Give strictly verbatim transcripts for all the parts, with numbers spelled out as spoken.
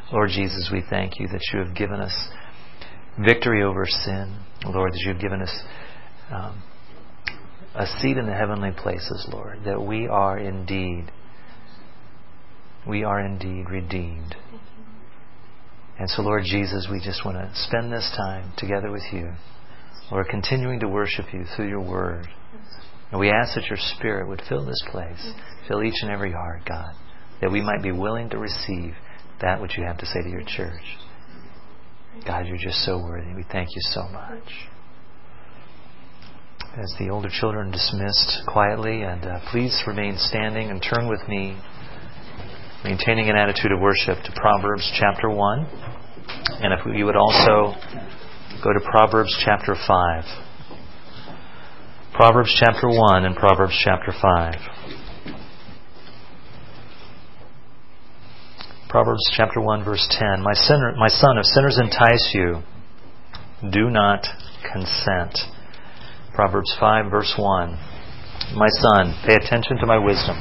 Lord Jesus, we thank you that you have given us victory over sin. Lord, that you have given us um, a seat in the heavenly places, Lord, that we are indeed, we are indeed redeemed. And so, Lord Jesus, we just want to spend this time together with you. Lord, continuing to worship you through your word. And we ask that your Spirit would fill this place, fill each and every heart, God, that we might be willing to receive that which you have to say to your church. God, you're just so worthy. We thank you so much. As the older children are dismissed quietly, and uh, please remain standing and turn with me, maintaining an attitude of worship, to Proverbs chapter one. And if you would also go to Proverbs chapter five. Proverbs chapter one and Proverbs chapter five. Proverbs chapter one verse ten. My sinner, my son, if sinners entice you, do not consent. Proverbs five verse one. My son, pay attention to my wisdom.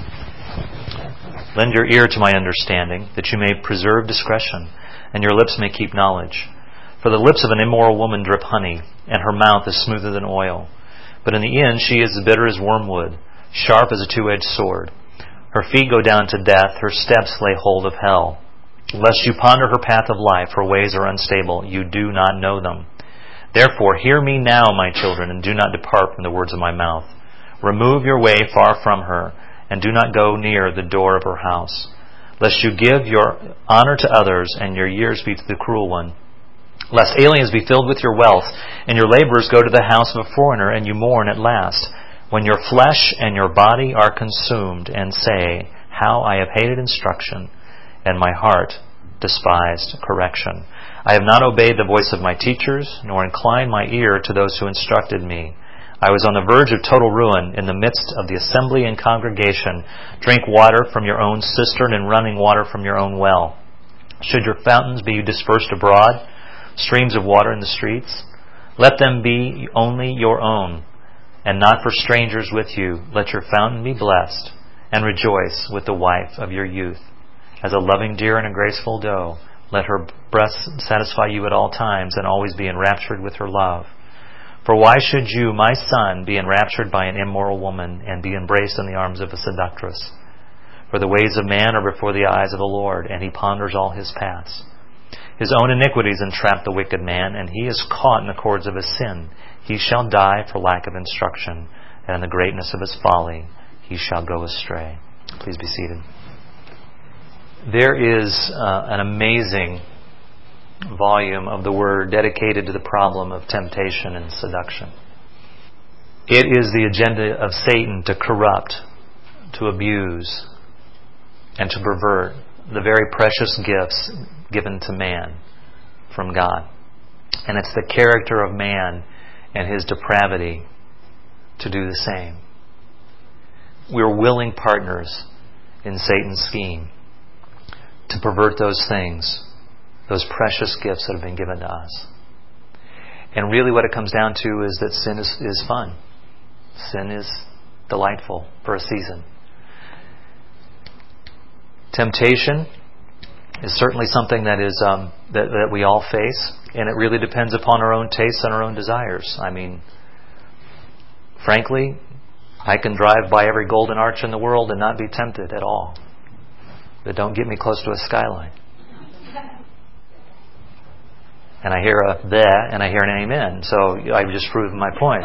Lend your ear to my understanding, that you may preserve discretion, and your lips may keep knowledge. For the lips of an immoral woman drip honey, and her mouth is smoother than oil. But in the end she is as bitter as wormwood, sharp as a two-edged sword. Her feet go down to death, her steps lay hold of hell. Lest you ponder her path of life, her ways are unstable, you do not know them. Therefore hear me now, my children, and do not depart from the words of my mouth. Remove your way far from her, and do not go near the door of her house. Lest you give your honor to others, and your years be to the cruel one. Lest aliens be filled with your wealth, and your laborers go to the house of a foreigner, and you mourn at last, when your flesh and your body are consumed, and say, how I have hated instruction, and my heart despised correction. I have not obeyed the voice of my teachers, nor inclined my ear to those who instructed me. I was on the verge of total ruin in the midst of the assembly and congregation. Drink water from your own cistern and running water from your own well. Should your fountains be dispersed abroad, streams of water in the streets? Let them be only your own, and not for strangers with you. Let your fountain be blessed, and rejoice with the wife of your youth. As a loving deer and a graceful doe, let her breasts satisfy you at all times, and always be enraptured with her love. For why should you, my son, be enraptured by an immoral woman, and be embraced in the arms of a seductress? For the ways of man are before the eyes of the Lord, and he ponders all his paths. His own iniquities entrap the wicked man, and he is caught in the cords of his sin. He shall die for lack of instruction, and in the greatness of his folly he shall go astray. Please be seated. There is uh, an amazing volume of the Word dedicated to the problem of temptation and seduction. It is the agenda of Satan to corrupt, to abuse, and to pervert the very precious gifts given to man from God. And it's the character of man and his depravity to do the same. We're willing partners in Satan's scheme to pervert those things, those precious gifts that have been given to us. And really what it comes down to is that sin is, is fun. Sin is delightful for a season. Temptation is certainly something that is um, that, that we all face, and it really depends upon our own tastes and our own desires. I mean, frankly, I can drive by every golden arch in the world and not be tempted at all. But don't get me close to a skyline. And I hear a bleh and I hear an amen. So I've just proven my point.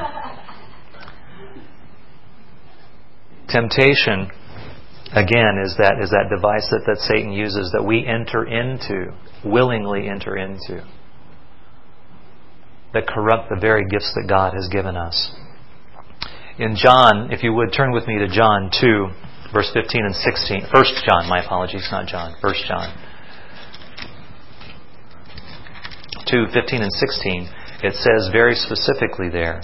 Temptation, again, is that is that device that, that Satan uses that we enter into, willingly enter into, that corrupt the very gifts that God has given us. In John, if you would turn with me to John two, verse fifteen and sixteen. First John, my apologies, not John. First John two, fifteen and sixteen. It says very specifically there,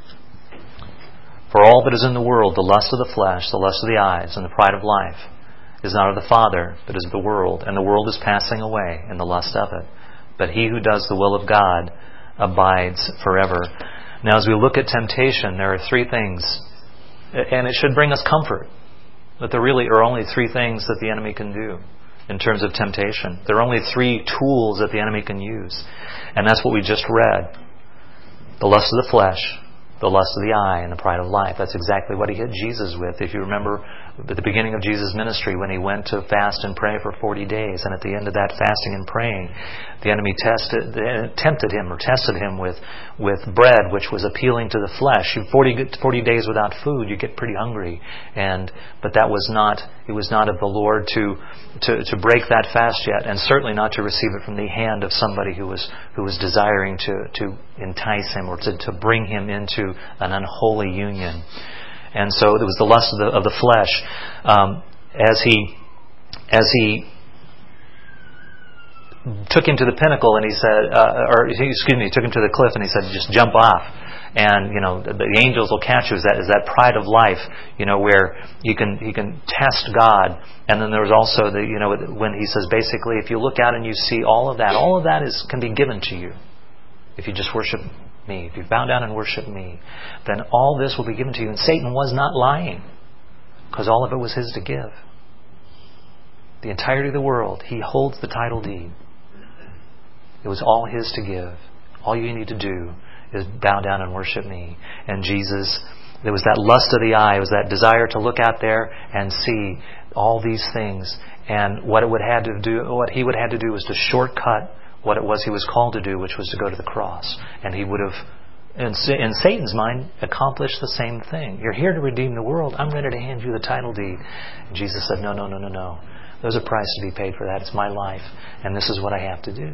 for all that is in the world, the lust of the flesh, the lust of the eyes, and the pride of life, is not of the Father, but is of the world. And the world is passing away, and the lust of it. But he who does the will of God abides forever. Now, as we look at temptation, there are three things, and it should bring us comfort, that there really are only three things that the enemy can do in terms of temptation. There are only three tools that the enemy can use. And that's what we just read. The lust of the flesh, the lust of the eye, and the pride of life. That's exactly what he hit Jesus with. If you remember at the beginning of Jesus' ministry when he went to fast and pray for forty days, and at the end of that fasting and praying, the enemy tested, tempted him or tested him with, with bread, which was appealing to the flesh. You forty, forty days without food, you get pretty hungry. And but that was not it was not of the Lord to, to to break that fast yet, and certainly not to receive it from the hand of somebody who was who was desiring to, to entice him or to, to bring him into an unholy union. And so it was the lust of the, of the flesh. Um, as he as he took him to the pinnacle and he said, uh, or excuse me, took him to the cliff and he said, just jump off. And, you know, the, the angels will catch you. Is that, is that pride of life, you know, where you can you can test God. And then there was also, the you know, when he says basically, if you look out and you see all of that, all of that is can be given to you. If you just worship me, if you bow down and worship me, then all this will be given to you. And Satan was not lying, because all of it was his to give. The entirety of the world, he holds the title deed. It was all his to give. All you need to do is bow down and worship me. And Jesus, there was that lust of the eye, it was that desire to look out there and see all these things. And what it would have to do, what he would have to do was to shortcut what it was he was called to do, which was to go to the cross. And he would have, in, in Satan's mind, accomplished the same thing. You're here to redeem the world. I'm ready to hand you the title deed. And Jesus said, no, no, no, no, no. There's a price to be paid for that. It's my life. And this is what I have to do.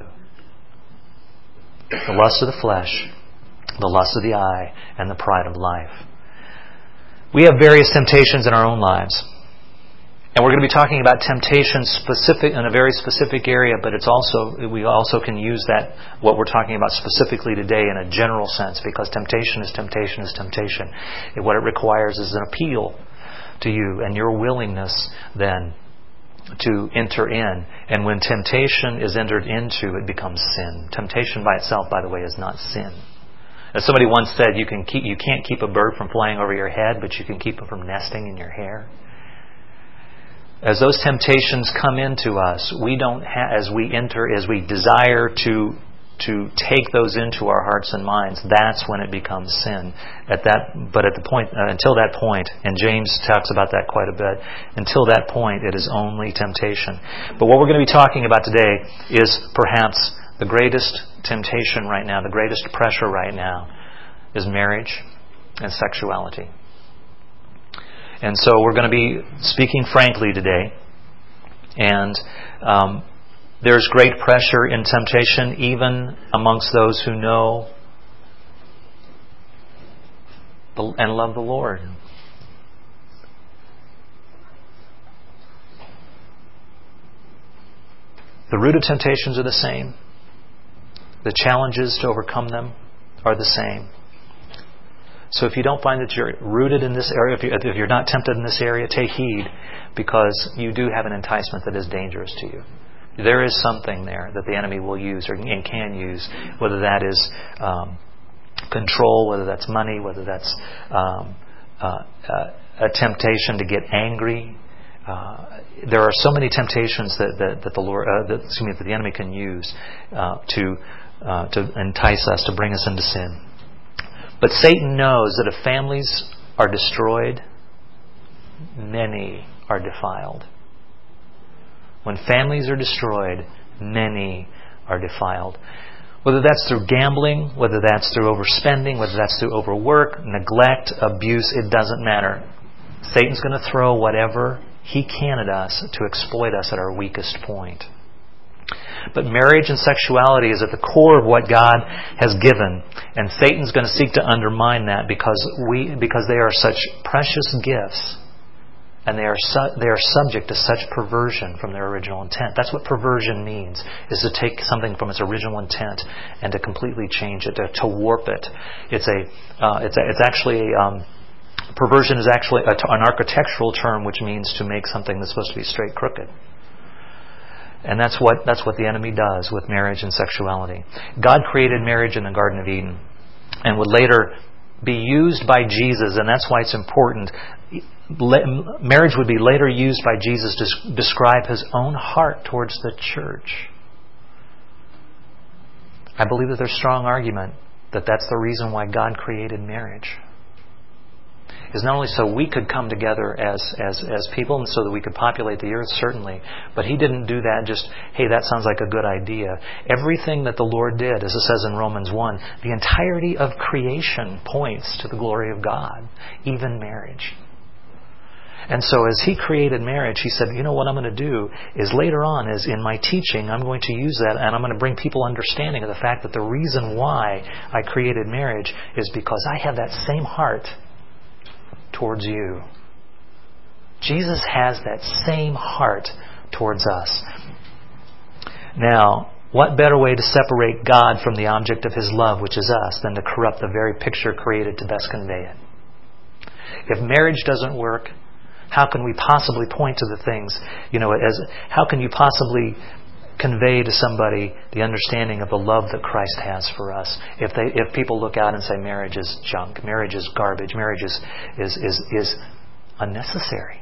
The lust of the flesh, the lust of the eye, and the pride of life. We have various temptations in our own lives. And we're going to be talking about temptation specific in a very specific area, but it's also we also can use that what we're talking about specifically today in a general sense, because temptation is temptation is temptation. And what it requires is an appeal to you and your willingness then to enter in. And when temptation is entered into, it becomes sin. Temptation by itself, by the way, is not sin. As somebody once said, you can keep you can't keep a bird from flying over your head, but you can keep it from nesting in your hair. As those temptations come into us, we don't ha- as we enter, as we desire to to take those into our hearts and minds, that's when it becomes sin. At that, but at the point, uh, until that point, and James talks about that quite a bit. Until that point, it is only temptation. But what we're going to be talking about today is perhaps the greatest temptation right now, the greatest pressure right now, is marriage and sexuality. And so we're going to be speaking frankly today. And um, there's great pressure in temptation even amongst those who know and love the Lord. The root of temptations are the same. The challenges to overcome them are the same. So if you don't find that you're rooted in this area, if, you, if you're not tempted in this area, take heed, because you do have an enticement that is dangerous to you. There is something there that the enemy will use or and can use, whether that is um, control, whether that's money, whether that's um, uh, uh, a temptation to get angry. Uh, there are so many temptations that, that, that the Lord, uh, that, excuse me, that the enemy can use uh, to uh, to entice us, to bring us into sin. But Satan knows that if families are destroyed, many are defiled. When families are destroyed, many are defiled. Whether that's through gambling, whether that's through overspending, whether that's through overwork, neglect, abuse, it doesn't matter. Satan's going to throw whatever he can at us to exploit us at our weakest point. But marriage and sexuality is at the core of what God has given, and Satan's going to seek to undermine that because we because they are such precious gifts, and they are su- they are subject to such perversion from their original intent. That's what perversion means: is to take something from its original intent and to completely change it, to, to warp it. It's a uh, it's a, it's actually a, um, perversion is actually a, an architectural term which means to make something that's supposed to be straight crooked. And that's what that's what the enemy does with marriage and sexuality. God created marriage in the Garden of Eden and would later be used by Jesus, and that's why it's important. Marriage would be later used by Jesus to describe His own heart towards the church. I believe that there's strong argument that that's the reason why God created marriage. Is not only so we could come together as, as, as people and so that we could populate the earth, certainly, but He didn't do that just, hey, that sounds like a good idea. Everything that the Lord did, as it says in Romans one, the entirety of creation points to the glory of God, even marriage. And so as He created marriage, He said, you know what I'm going to do is later on, is in my teaching, I'm going to use that and I'm going to bring people understanding of the fact that the reason why I created marriage is because I have that same heart towards you. Jesus has that same heart towards us. Now, what better way to separate God from the object of His love, which is us, than to corrupt the very picture created to best convey it? If marriage doesn't work, how can we possibly point to the things, you know, as how can you possibly convey to somebody the understanding of the love that Christ has for us? If they, if people look out and say marriage is junk, marriage is garbage, marriage is is is, is unnecessary.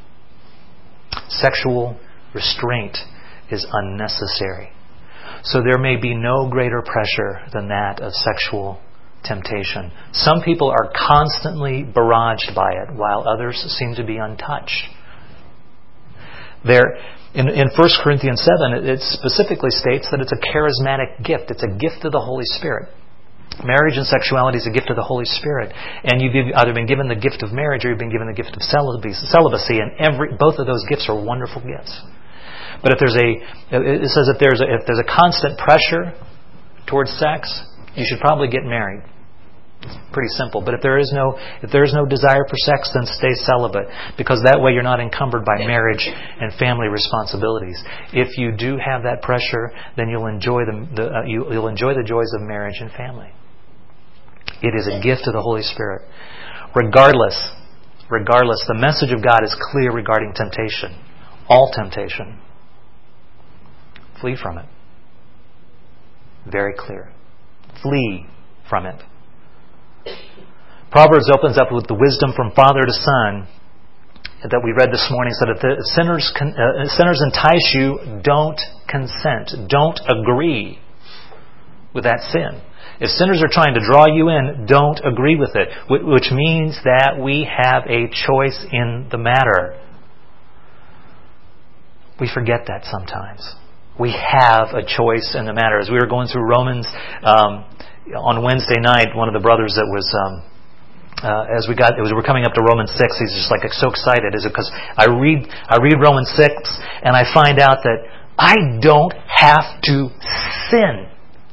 Sexual restraint is unnecessary. So there may be no greater pressure than that of sexual temptation. Some people are constantly barraged by it, while others seem to be untouched. There, in, in First Corinthians seven, it, it specifically states that it's a charismatic gift. It's a gift of the Holy Spirit. Marriage and sexuality is a gift of the Holy Spirit. And you've either been given the gift of marriage or you've been given the gift of celibacy. And every both of those gifts are wonderful gifts. But if there's a, it says if there's a, if there's a constant pressure towards sex, you should probably get married. It's pretty simple. But if there is no if there is no desire for sex, then stay celibate, because that way you're not encumbered by marriage and family responsibilities. If you do have that pressure, then you'll enjoy the, the uh, you, you'll enjoy the joys of marriage and family. It is a gift of the Holy Spirit. Regardless, regardless, the message of God is clear regarding temptation. All temptation. Flee from it. Very clear. Flee from it. Proverbs opens up with the wisdom from father to son that we read this morning, so that if sinners, uh, sinners entice you, don't consent. Don't agree with that sin. If sinners are trying to draw you in, don't agree with it, which means that we have a choice in the matter. We forget that sometimes. We have a choice in the matter. As we were going through Romans um, on Wednesday night, one of the brothers that was... Um, Uh, as we got, as we were coming up to Romans six, he's just like so excited. Is it because I read, I read Romans six, and I find out that I don't have to sin.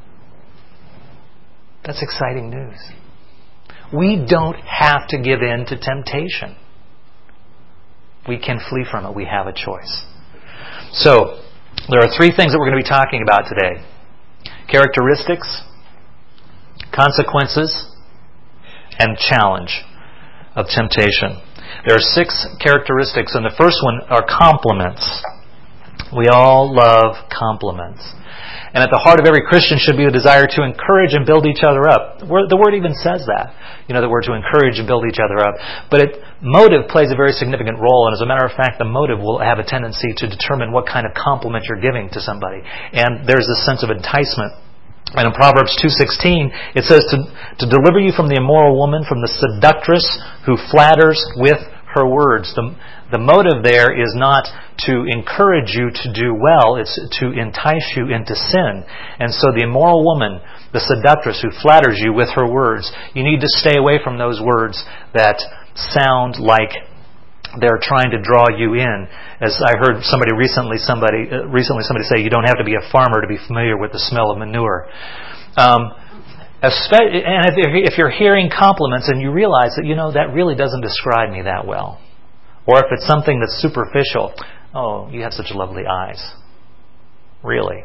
That's exciting news. We don't have to give in to temptation. We can flee from it. We have a choice. So, there are three things that we're going to be talking about today: characteristics, consequences, and challenge of temptation. There are six characteristics, and the first one are compliments. We all love compliments. And at the heart of every Christian should be a desire to encourage and build each other up. The word even says that. You know, the word to encourage and build each other up. But it, motive plays a very significant role, and as a matter of fact, the motive will have a tendency to determine what kind of compliment you're giving to somebody. And there's this sense of enticement. And in Proverbs two sixteen, it says to, to deliver you from the immoral woman, from the seductress who flatters with her words. The, the motive there is not to encourage you to do well, it's to entice you into sin. And so the immoral woman, the seductress who flatters you with her words, you need to stay away from those words that sound like they're trying to draw you in. As I heard somebody recently, somebody uh, recently somebody say, you don't have to be a farmer to be familiar with the smell of manure. Um, and if you're hearing compliments and you realize that, you know, that really doesn't describe me that well, or if it's something that's superficial, oh, you have such lovely eyes, really.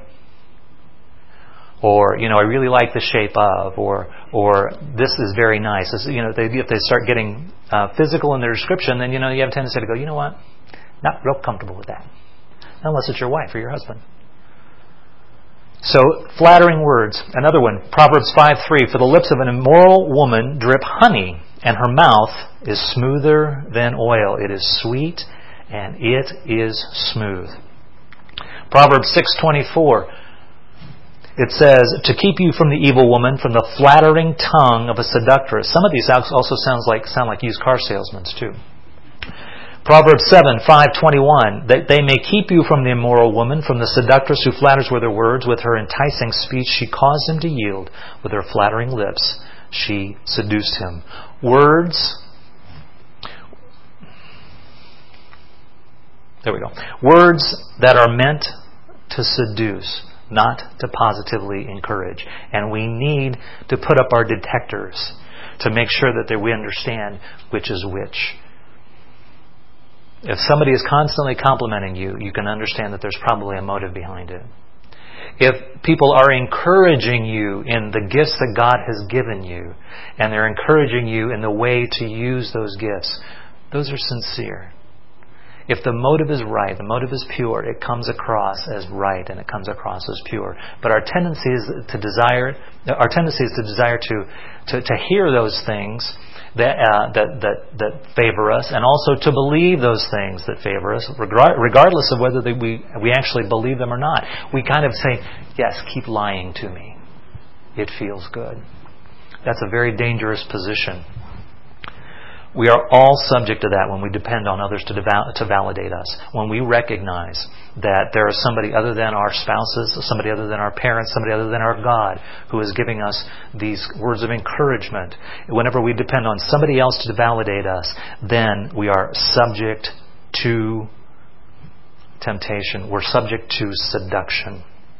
Or, you know, I really like the shape of, or or this is very nice. This, you know, they, if they start getting uh, physical in their description, then, you know, you have a tendency to go, you know what, not real comfortable with that. Unless it's your wife or your husband. So, flattering words. Another one, Proverbs five three. For the lips of an immoral woman drip honey, and her mouth is smoother than oil. It is sweet, and it is smooth. Proverbs six twenty-four. It says, to keep you from the evil woman, from the flattering tongue of a seductress. Some of these also sounds like sound like used car salesmen too. Proverbs seven five twenty-one. That they may keep you from the immoral woman, from the seductress who flatters with her words. With her enticing speech she caused him to yield. With her flattering lips she seduced him. Words. There we go. Words that are meant to seduce, not to positively encourage. And we need to put up our detectors to make sure that we understand which is which. If somebody is constantly complimenting you, you can understand that there's probably a motive behind it. If people are encouraging you in the gifts that God has given you, and they're encouraging you in the way to use those gifts, those are sincere. If the motive is right, the motive is pure, it comes across as right and it comes across as pure. But our tendency is to desire, our tendency is to desire to to, to hear those things that, uh, that that that favor us, and also to believe those things that favor us, regardless of whether they, we we actually believe them or not. We kind of say, "Yes, keep lying to me. It feels good." That's a very dangerous position. We are all subject to that when we depend on others to, deval- to validate us. When we recognize that there is somebody other than our spouses, somebody other than our parents, somebody other than our God who is giving us these words of encouragement. Whenever we depend on somebody else to validate us, then we are subject to temptation. We're subject to seduction.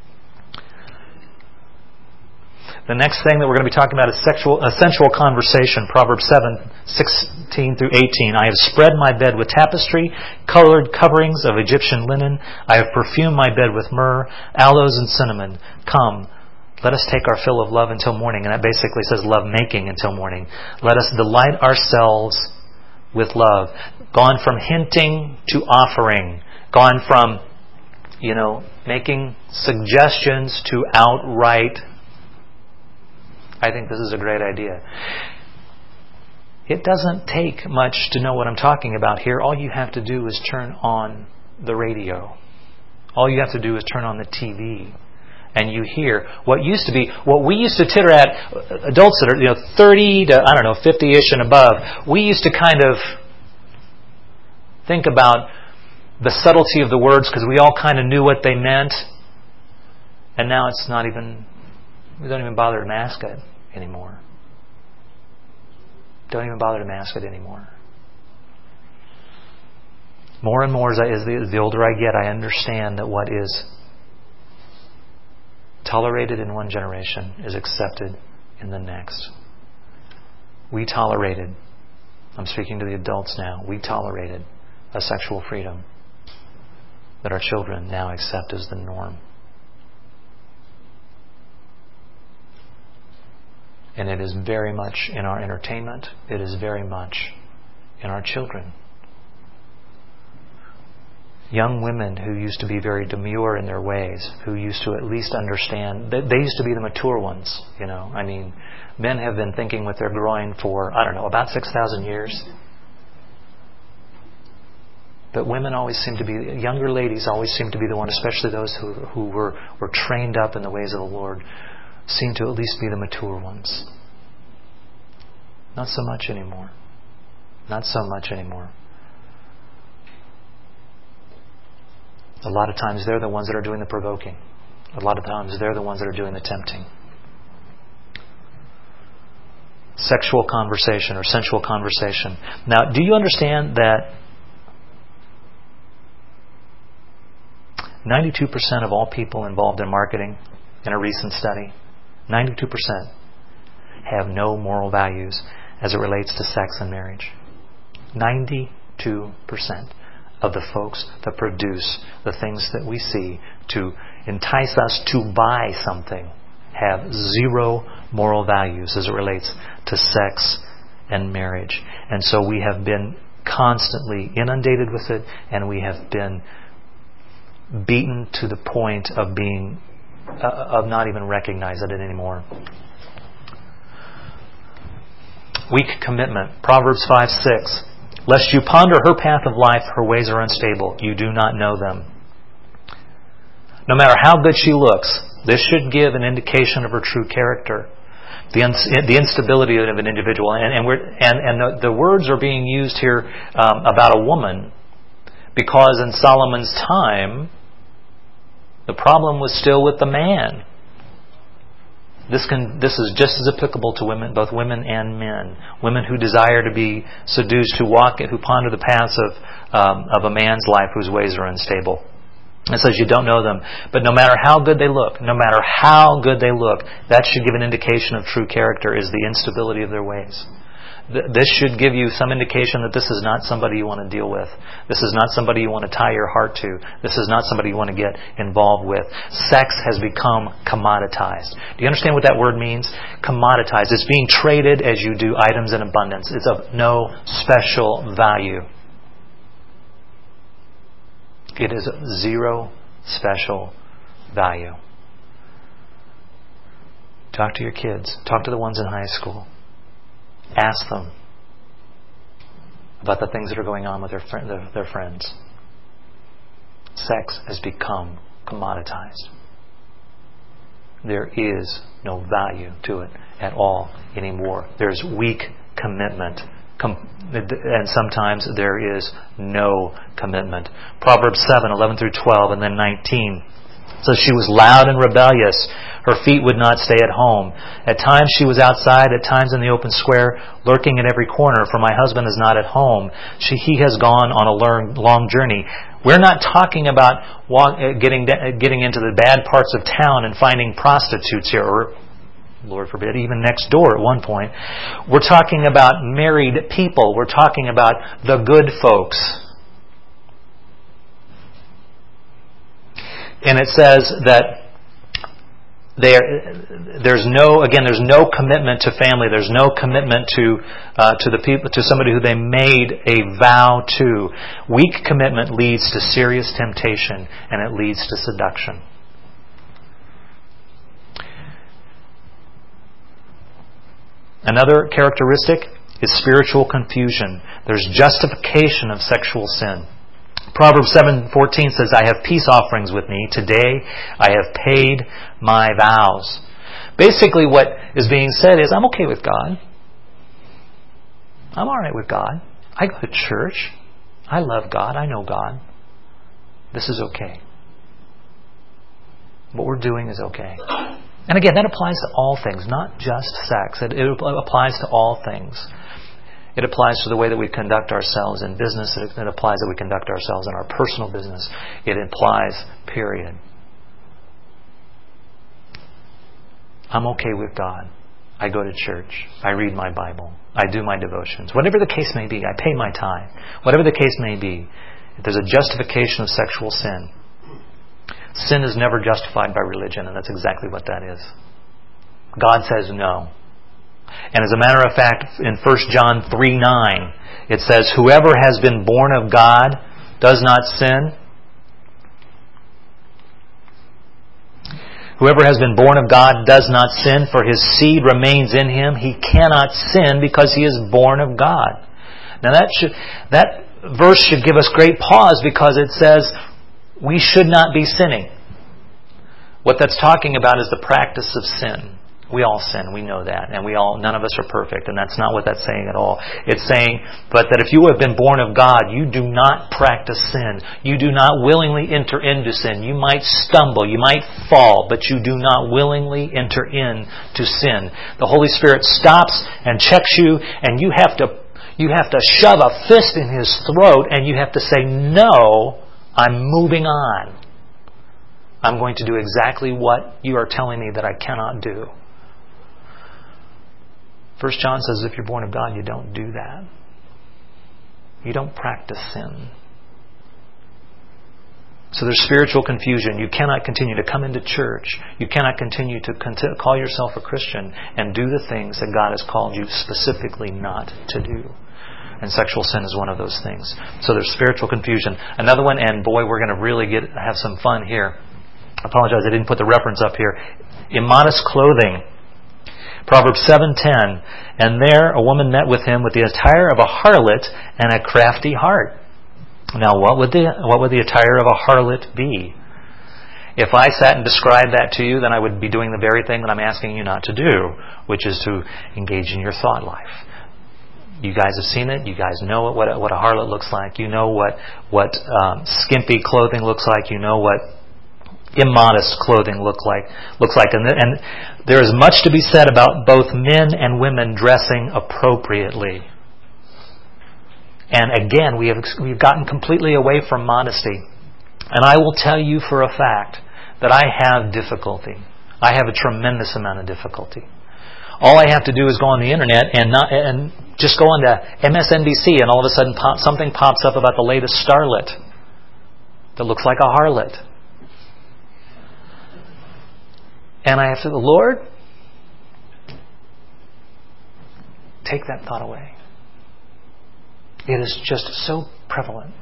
The next thing that we're going to be talking about is sexual, uh, sensual conversation. Proverbs seven, sixteen through eighteen. I have spread my bed with tapestry, colored coverings of Egyptian linen. I have perfumed my bed with myrrh, aloes, and cinnamon. Come, let us take our fill of love until morning. And that basically says love making until morning. Let us delight ourselves with love. Gone from hinting to offering. Gone from, you know, making suggestions to outright. I think this is a great idea. It doesn't take much to know what I'm talking about here. All you have to do is turn on the radio. All you have to do is turn on the T V. And you hear what used to be, what we used to titter at, adults that are, you know, thirty to, I don't know, fifty-ish and above, we used to kind of think about the subtlety of the words because we all kind of knew what they meant. And now it's not even, we don't even bother to mask it anymore. Don't even bother to mask it anymore. More and more as, I, as the, the older I get, I understand that what is tolerated in one generation is accepted in the next. We tolerated, I'm speaking to the adults now, we tolerated a sexual freedom that our children now accept as the norm. And it is very much in our entertainment. It is very much in our children. Young women who used to be very demure in their ways, who used to at least understand, they, they used to be the mature ones, you know. I mean, men have been thinking with their groin for, I don't know, about six thousand years. But women always seem to be, younger ladies always seem to be the one, especially those who, who were, were trained up in the ways of the Lord, seem to at least be the mature ones. Not so much anymore. Not so much anymore. A lot of times they're the ones that are doing the provoking. A lot of times they're the ones that are doing the tempting. Sexual conversation or sensual conversation. Now, do you understand that ninety-two percent of all people involved in marketing in a recent study, ninety-two percent have no moral values as it relates to sex and marriage. ninety-two percent of the folks that produce the things that we see to entice us to buy something have zero moral values as it relates to sex and marriage. And so we have been constantly inundated with it, and we have been beaten to the point of being uh, of not even recognizing it anymore. Weak commitment. Proverbs five six. Lest you ponder her path of life, her ways are unstable. You do not know them. No matter how good she looks, this should give an indication of her true character. The, uns- the instability of an individual. And, and, we're, and, and the, the words are being used here um, about a woman because in Solomon's time, the problem was still with the man. This can this is just as applicable to women, both women and men. Women who desire to be seduced, who walk, who ponder the paths of um, of a man's life whose ways are unstable. It says you don't know them, but no matter how good they look, no matter how good they look, that should give an indication of true character is the instability of their ways. This should give you some indication that this is not somebody you want to deal with. This is not somebody you want to tie your heart to. This is not somebody you want to get involved with. Sex has become commoditized. Do you understand what that word means? Commoditized. It's being traded as you do items in abundance. It's of no special value. It is zero special value. Talk to your kids. Talk to the ones in high school. Ask them about the things that are going on with their, fr- their, their friends. Sex has become commoditized. There is no value to it at all anymore. There's weak commitment. Com- and sometimes there is no commitment. Proverbs seven, eleven through twelve, and then nineteen. So she was loud and rebellious. Her feet would not stay at home. At times she was outside, at times in the open square, lurking in every corner, for my husband is not at home. She, he has gone on a long, long journey. We're not talking about walk, getting, getting into the bad parts of town and finding prostitutes here, or, Lord forbid, even next door at one point. We're talking about married people. We're talking about the good folks. And it says that there, there's no, again, there's no commitment to family. There's no commitment to uh, to the people, to somebody who they made a vow to. Weak commitment leads to serious temptation, and it leads to seduction. Another characteristic is spiritual confusion. There's justification of sexual sin. Proverbs seven fourteen says, I have peace offerings with me. Today I have paid my vows. Basically what is being said is, I'm okay with God. I'm all right with God. I go to church. I love God. I know God. This is okay. What we're doing is okay. And again, that applies to all things, not just sex. It, it applies to all things. It applies to the way that we conduct ourselves in business. It, it applies that we conduct ourselves in our personal business. It applies, period. I'm okay with God. I go to church. I read my Bible. I do my devotions. Whatever the case may be, I pay my tithe. Whatever the case may be, if there's a justification of sexual sin, sin is never justified by religion, and that's exactly what that is. God says no. And as a matter of fact, in First John three nine, it says, whoever has been born of God does not sin. Whoever has been born of God does not sin, for his seed remains in him. He cannot sin because he is born of God. Now that should, that verse should give us great pause, because it says we should not be sinning. What that's talking about is the practice of sin. We all sin, we know that, and we all, none of us are perfect, and that's not what that's saying at all. It's saying, but that if you have been born of God, you do not practice sin. You do not willingly enter into sin. You might stumble, you might fall, but you do not willingly enter into sin. The Holy Spirit stops and checks you, and you have to, you have to shove a fist in His throat, and you have to say, no, I'm moving on. I'm going to do exactly what you are telling me that I cannot do. First John says if you're born of God, you don't do that. You don't practice sin. So there's spiritual confusion. You cannot continue to come into church. You cannot continue to call yourself a Christian and do the things that God has called you specifically not to do. And sexual sin is one of those things. So there's spiritual confusion. Another one, and boy, we're going to really get have some fun here. I apologize, I didn't put the reference up here. Immodest clothing. Proverbs seven ten. And there a woman met with him with the attire of a harlot and a crafty heart. Now, what would the what would the attire of a harlot be? If I sat and described that to you, then I would be doing the very thing that I'm asking you not to do, which is to engage in your thought life. You guys have seen it. You guys know what a, what a harlot looks like. You know what what um, skimpy clothing looks like. You know what immodest clothing look like looks like. And, and there is much to be said about both men and women dressing appropriately. And again, we have we've gotten completely away from modesty. And I will tell you for a fact that I have difficulty. I have a tremendous amount of difficulty. All I have to do is go on the internet and not and just go on to M S N B C, and all of a sudden pop, something pops up about the latest starlet that looks like a harlot. And I have to, Lord, take that thought away. It is just so prevalent.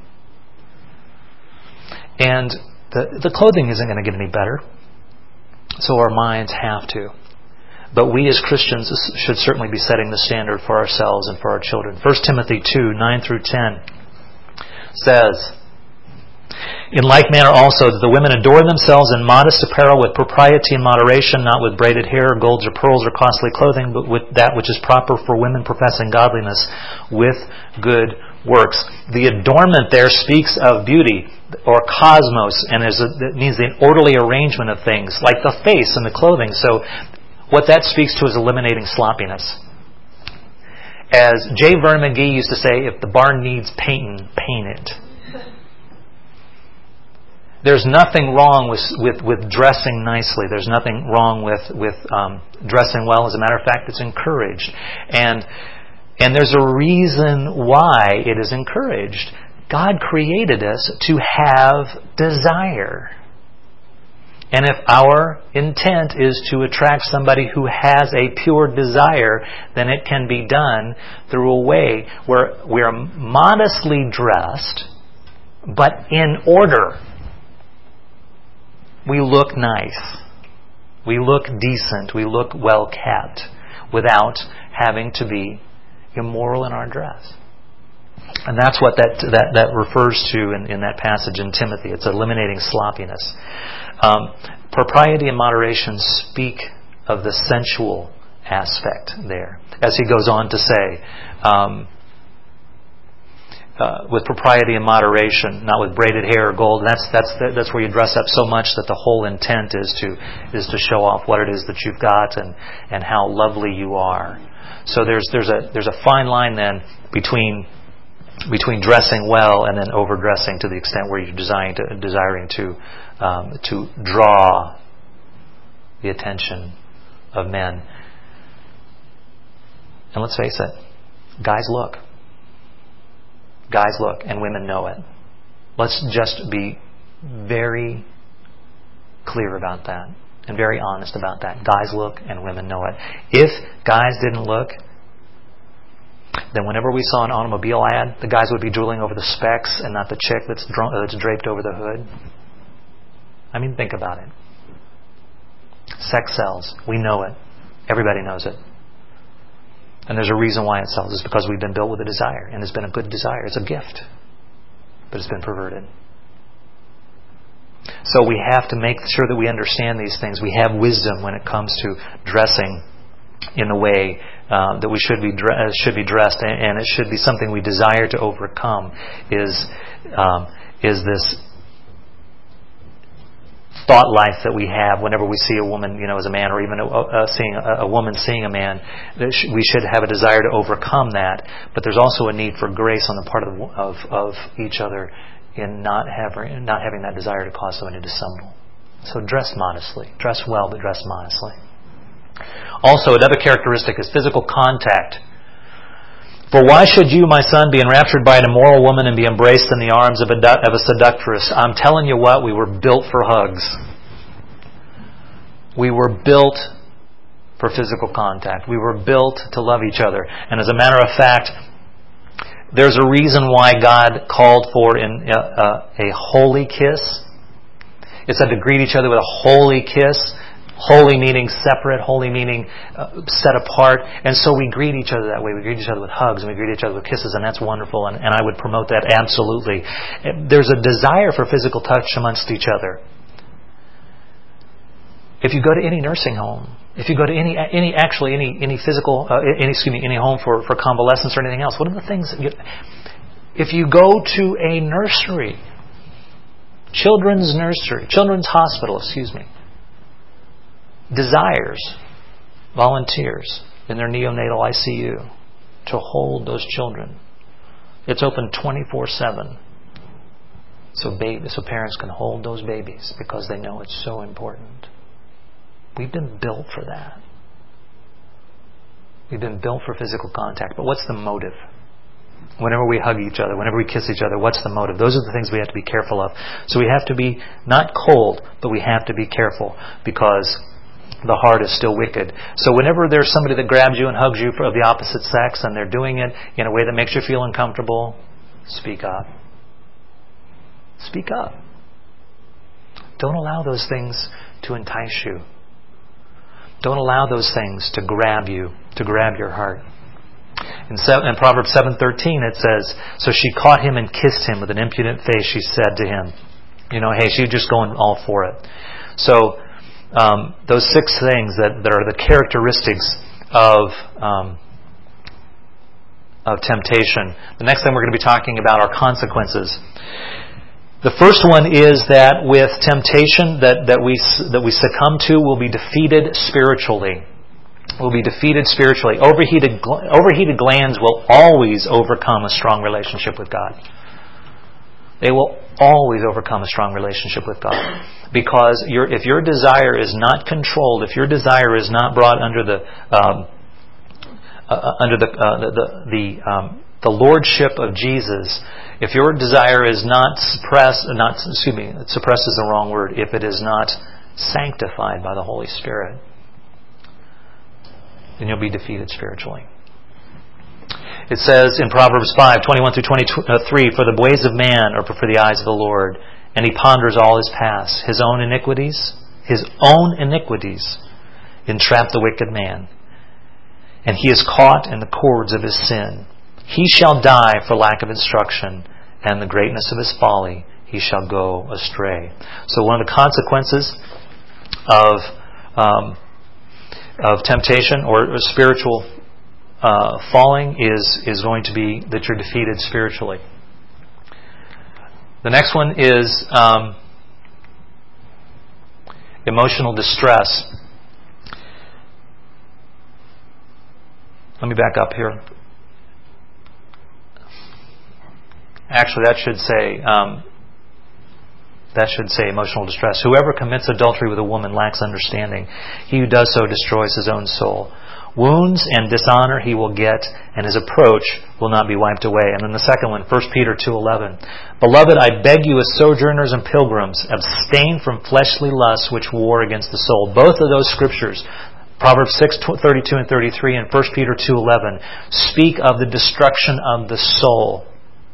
And the, the clothing isn't going to get any better. So our minds have to. But we as Christians should certainly be setting the standard for ourselves and for our children. First Timothy two, nine through ten says, in like manner also that the women adorn themselves in modest apparel with propriety and moderation, not with braided hair or golds or pearls or costly clothing, but with that which is proper for women professing godliness, with good works. The adornment there speaks of beauty or cosmos, and it means the orderly arrangement of things, like the face and the clothing. So what that speaks to is eliminating sloppiness. As J. Vernon McGee used to say, if the barn needs painting, paint it. There's nothing wrong with, with, with dressing nicely. There's nothing wrong with, with um, dressing well. As a matter of fact, it's encouraged. And, and there's a reason why it is encouraged. God created us to have desire. And if our intent is to attract somebody who has a pure desire, then it can be done through a way where we are modestly dressed, but in order. We look nice. We look decent. We look well kept without having to be immoral in our dress. And that's what that that, that refers to in, in that passage in Timothy. It's eliminating sloppiness. Um, propriety and moderation speak of the sensual aspect there. As he goes on to say, um, Uh, with propriety and moderation, not with braided hair or gold. And that's that's that's where you dress up so much that the whole intent is to is to show off what it is that you've got and, and how lovely you are. So there's there's a there's a fine line then between between dressing well and then overdressing to the extent where you're desiring to desiring to um, to draw the attention of men. And let's face it, guys look. Guys look, and women know it. Let's just be very clear about that and very honest about that. Guys look, and women know it. If guys didn't look, then whenever we saw an automobile ad, the guys would be drooling over the specs and not the chick that's, dra- that's draped over the hood. I mean, think about it. Sex sells. We know it. Everybody knows it. And there's a reason why it sells. It's because we've been built with a desire. And it's been a good desire. It's a gift. But it's been perverted. So we have to make sure that we understand these things. We have wisdom when it comes to dressing in the way uh, that we should be uh, should be dressed. And it should be something we desire to overcome is, um, is this thought life that we have whenever we see a woman, you know, as a man, or even a, a, seeing a, a woman seeing a man. We should have a desire to overcome that, but there's also a need for grace on the part of of, of each other in not having not having that desire to cause somebody to stumble. So dress modestly, dress well, but dress modestly. Also, another characteristic is physical contact. For why should you, my son, be enraptured by an immoral woman and be embraced in the arms of a, of a seductress? I'm telling you what, we were built for hugs. We were built for physical contact. We were built to love each other. And as a matter of fact, there's a reason why God called for in a, a, a holy kiss It said to greet each other with a holy kiss. Holy meaning separate, holy meaning uh, set apart. And so we greet each other that way. We greet each other with hugs and we greet each other with kisses, and that's wonderful, and, and I would promote that absolutely. There's a desire for physical touch amongst each other. If you go to any nursing home, if you go to any, any actually any any physical, uh, any excuse me, any home for, for convalescence or anything else, one of the things, you, if you go to a nursery, children's nursery, children's hospital, excuse me, desires volunteers in their neonatal I C U to hold those children. It's open twenty-four seven. So baby, so parents can hold those babies because they know it's so important. We've been built for that. We've been built for physical contact. But what's the motive? Whenever we hug each other, whenever we kiss each other, what's the motive? Those are the things we have to be careful of. So we have to be not cold, but we have to be careful because the heart is still wicked. So whenever there's somebody that grabs you and hugs you of the opposite sex and they're doing it in a way that makes you feel uncomfortable, speak up. Speak up. Don't allow those things to entice you. Don't allow those things to grab you, to grab your heart. In, seven, in Proverbs seven thirteen it says, so she caught him and kissed him with an impudent face. She said to him, you know, hey, she's just going all for it. So um, those six things that, that are the characteristics of um, of temptation. The next thing we're going to be talking about are consequences. The first one is that with temptation that, that we that we succumb to, we'll be defeated spiritually. We'll be defeated spiritually. Overheated overheated glands will always overcome a strong relationship with God. They will always overcome a strong relationship with God, because your if your desire is not controlled, if your desire is not brought under the um, uh, under the uh, the the, the um, the lordship of Jesus. If your desire is not suppressed, not excuse me, suppressed is the wrong word. If it is not sanctified by the Holy Spirit, then you'll be defeated spiritually. It says in Proverbs five twenty-one through twenty-three, "For the ways of man are before the eyes of the Lord, and He ponders all his paths. His own iniquities, his own iniquities, entrap the wicked man, and he is caught in the cords of his sin. He shall die for lack of instruction, and the greatness of his folly he shall go astray." So one of the consequences of um, of temptation or spiritual uh, falling is is going to be that you're defeated spiritually. The next one is um, emotional distress. Let me back up here. Actually, that should say um, that should say emotional distress. "Whoever commits adultery with a woman lacks understanding. He who does so destroys his own soul. Wounds and dishonor he will get, and his approach will not be wiped away." And then the second one, First Peter two eleven. "Beloved, I beg you as sojourners and pilgrims, abstain from fleshly lusts which war against the soul." Both of those scriptures, Proverbs six thirty-two and thirty-three and First Peter two eleven, speak of the destruction of the soul.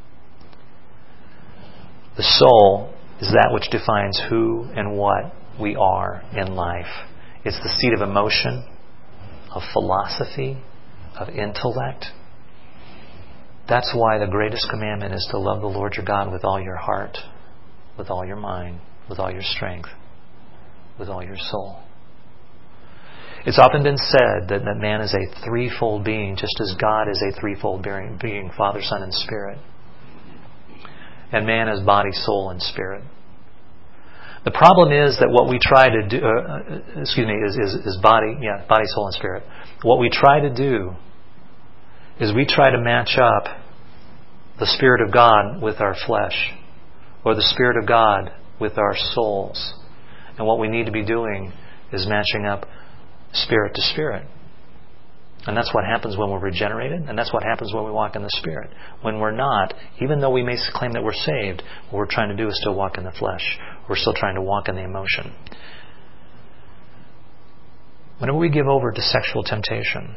The soul is that which defines who and what we are in life. It's the seat of emotion, of philosophy, of intellect. That's why the greatest commandment is to love the Lord your God with all your heart, with all your mind, with all your strength, with all your soul. It's often been said that, that man is a threefold being, just as God is a threefold being, Father, Son, and Spirit. And man is body, soul, and spirit. The problem is that what we try to do, uh, excuse me, is, is, is body, yeah, body, soul, and spirit. What we try to do is we try to match up the Spirit of God with our flesh, or the Spirit of God with our souls. And what we need to be doing is matching up spirit to spirit. And that's what happens when we're regenerated, and that's what happens when we walk in the Spirit. When we're not, even though we may claim that we're saved, what we're trying to do is still walk in the flesh. We're still trying to walk in the emotion. Whenever we give over to sexual temptation,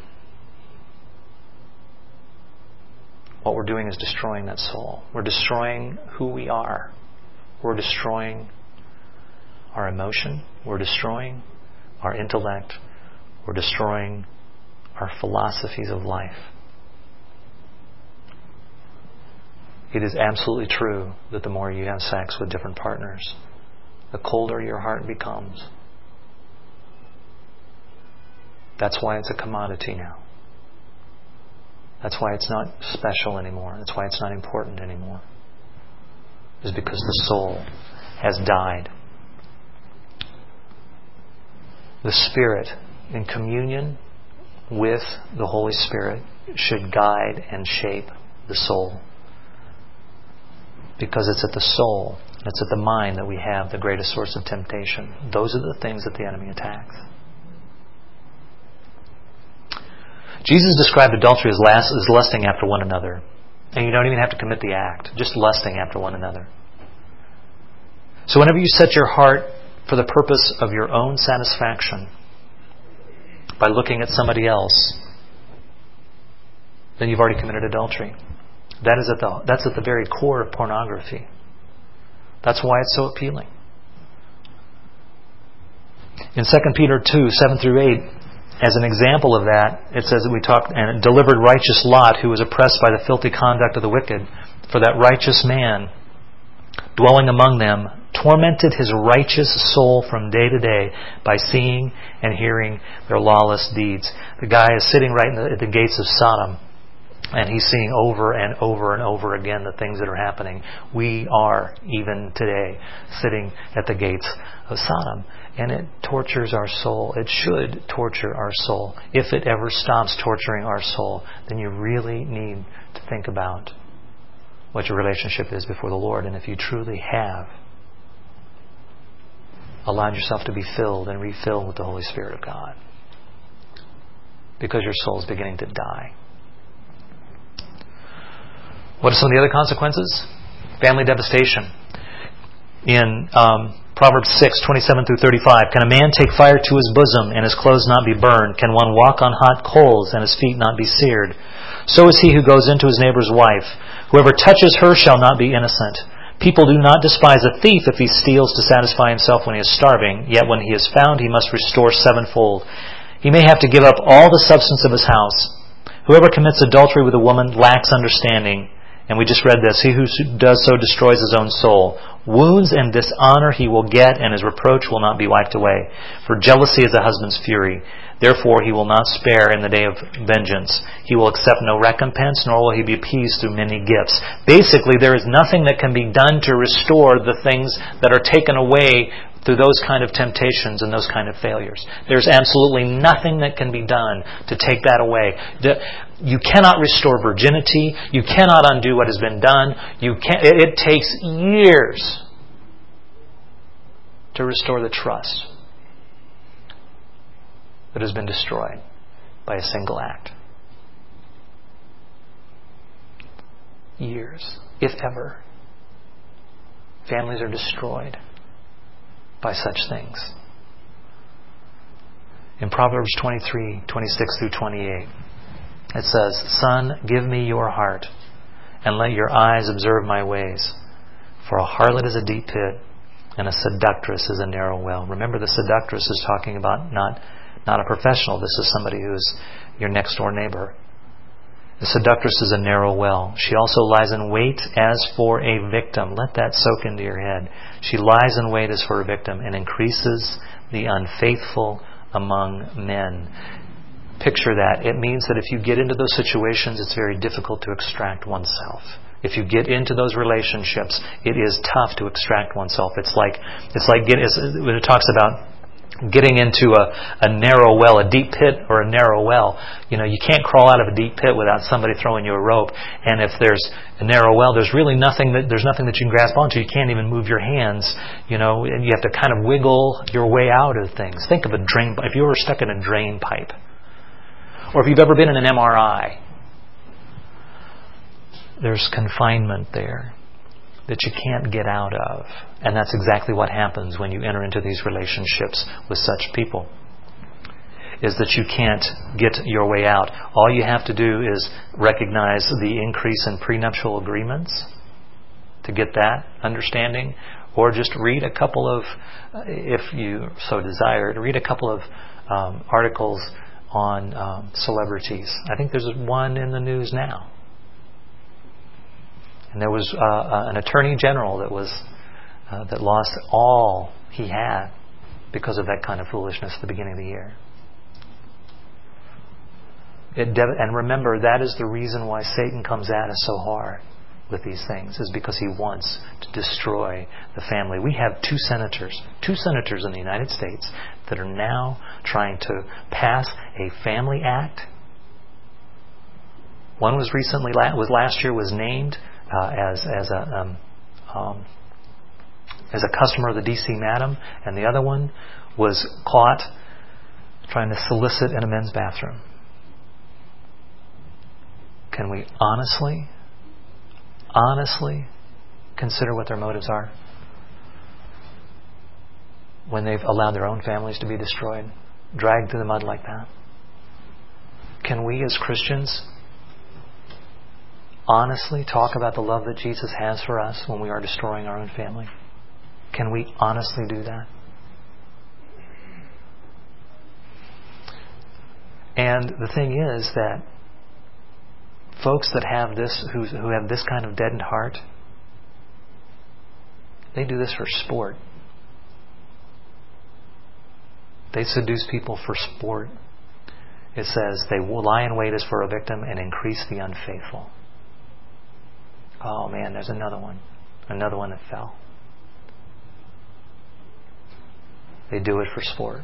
what we're doing is destroying that soul. We're destroying who we are. We're destroying our emotion. We're destroying our intellect. We're destroying our philosophies of life. It is absolutely true that the more you have sex with different partners, the colder your heart becomes. That's why it's a commodity now. That's why it's not special anymore. That's why it's not important anymore. It's because the soul has died. The Spirit, in communion with the Holy Spirit, should guide and shape the soul. Because it's at the soul, it's at the mind that we have the greatest source of temptation. Those are the things that the enemy attacks. Jesus described adultery as, last, as lusting after one another. And you don't even have to commit the act, just lusting after one another. So whenever you set your heart for the purpose of your own satisfaction by looking at somebody else, then you've already committed adultery. That is at the, that's at the very core of pornography. That's why it's so appealing. In Second Peter two, seven through eight, as an example of that, it says that we talked, and delivered righteous Lot, who was oppressed by the filthy conduct of the wicked. For that righteous man, dwelling among them, tormented his righteous soul from day to day by seeing and hearing their lawless deeds. The guy is sitting right in the, at the gates of Sodom, and he's seeing over and over and over again the things that are happening. We are, even today, sitting at the gates of Sodom. And it tortures our soul. It should torture our soul. If it ever stops torturing our soul, then you really need to think about what your relationship is before the Lord. And if you truly have allowed yourself to be filled and refilled with the Holy Spirit of God. Because your soul is beginning to die. What are some of the other consequences? Family devastation. In um, Proverbs six, twenty-seven through thirty-five, can a man take fire to his bosom and his clothes not be burned? Can one walk on hot coals and his feet not be seared? So is he who goes into his neighbor's wife. Whoever touches her shall not be innocent. People do not despise a thief if he steals to satisfy himself when he is starving, yet when he is found he must restore sevenfold. He may have to give up all the substance of his house. Whoever commits adultery with a woman lacks understanding. And we just read this. He who does so destroys his own soul. Wounds and dishonor he will get, and his reproach will not be wiped away. For jealousy is a husband's fury. Therefore he will not spare in the day of vengeance. He will accept no recompense, nor will he be appeased through many gifts. Basically, there is nothing that can be done to restore the things that are taken away through those kind of temptations and those kind of failures. There's absolutely nothing that can be done to take that away. You cannot restore virginity. You cannot undo what has been done. You can, it takes years to restore the trust that has been destroyed by a single act. Years, if ever. Families are destroyed by such things. In Proverbs twenty-three, twenty-six through twenty-eight, it says, Son, give me your heart, and let your eyes observe my ways. For a harlot is a deep pit, and a seductress is a narrow well. Remember, the seductress is talking about not, not a professional. This is somebody who's your next door neighbor. The seductress is a narrow well. She also lies in wait as for a victim. Let that soak into your head. She lies in wait as for a victim and increases the unfaithful among men. Picture that. It means that if you get into those situations, it's very difficult to extract oneself. If you get into those relationships, it is tough to extract oneself. It's like it's like get, it's, when it talks about getting into a, a narrow well, a deep pit or a narrow well. You know, you can't crawl out of a deep pit without somebody throwing you a rope. And if there's a narrow well, there's really nothing that there's nothing that you can grasp onto. You can't even move your hands. You know, and you have to kind of wiggle your way out of things. Think of a drain. If you were stuck in a drain pipe, or if you've ever been in an M R I, there's confinement there that you can't get out of. And that's exactly what happens when you enter into these relationships with such people, is that you can't get your way out. All you have to do is recognize the increase in prenuptial agreements to get that understanding. Or just read a couple of, if you so desire, read a couple of um, articles on um, celebrities. I think there's one in the news now. And there was uh, uh, an attorney general that was uh, that lost all he had because of that kind of foolishness at the beginning of the year. It dev- and remember, that is the reason why Satan comes at us so hard with these things, is because he wants to destroy the family. We have two senators, two senators in the United States that are now trying to pass a family act. One was recently, was last year, was named uh, as as a um, um, as a customer of the D C Madam, and the other one was caught trying to solicit in a men's bathroom. Can we honestly, honestly consider what their motives are when they've allowed their own families to be destroyed, dragged through the mud like that? Can we as Christians honestly talk about the love that Jesus has for us when we are destroying our own family? Can we honestly do that? And the thing is that folks that have this, who, who have this kind of deadened heart, they do this for sport. They seduce people for sport. It says they will lie in wait as for a victim and increase the unfaithful. Oh man, there's another one. Another one that fell. They do it for sport.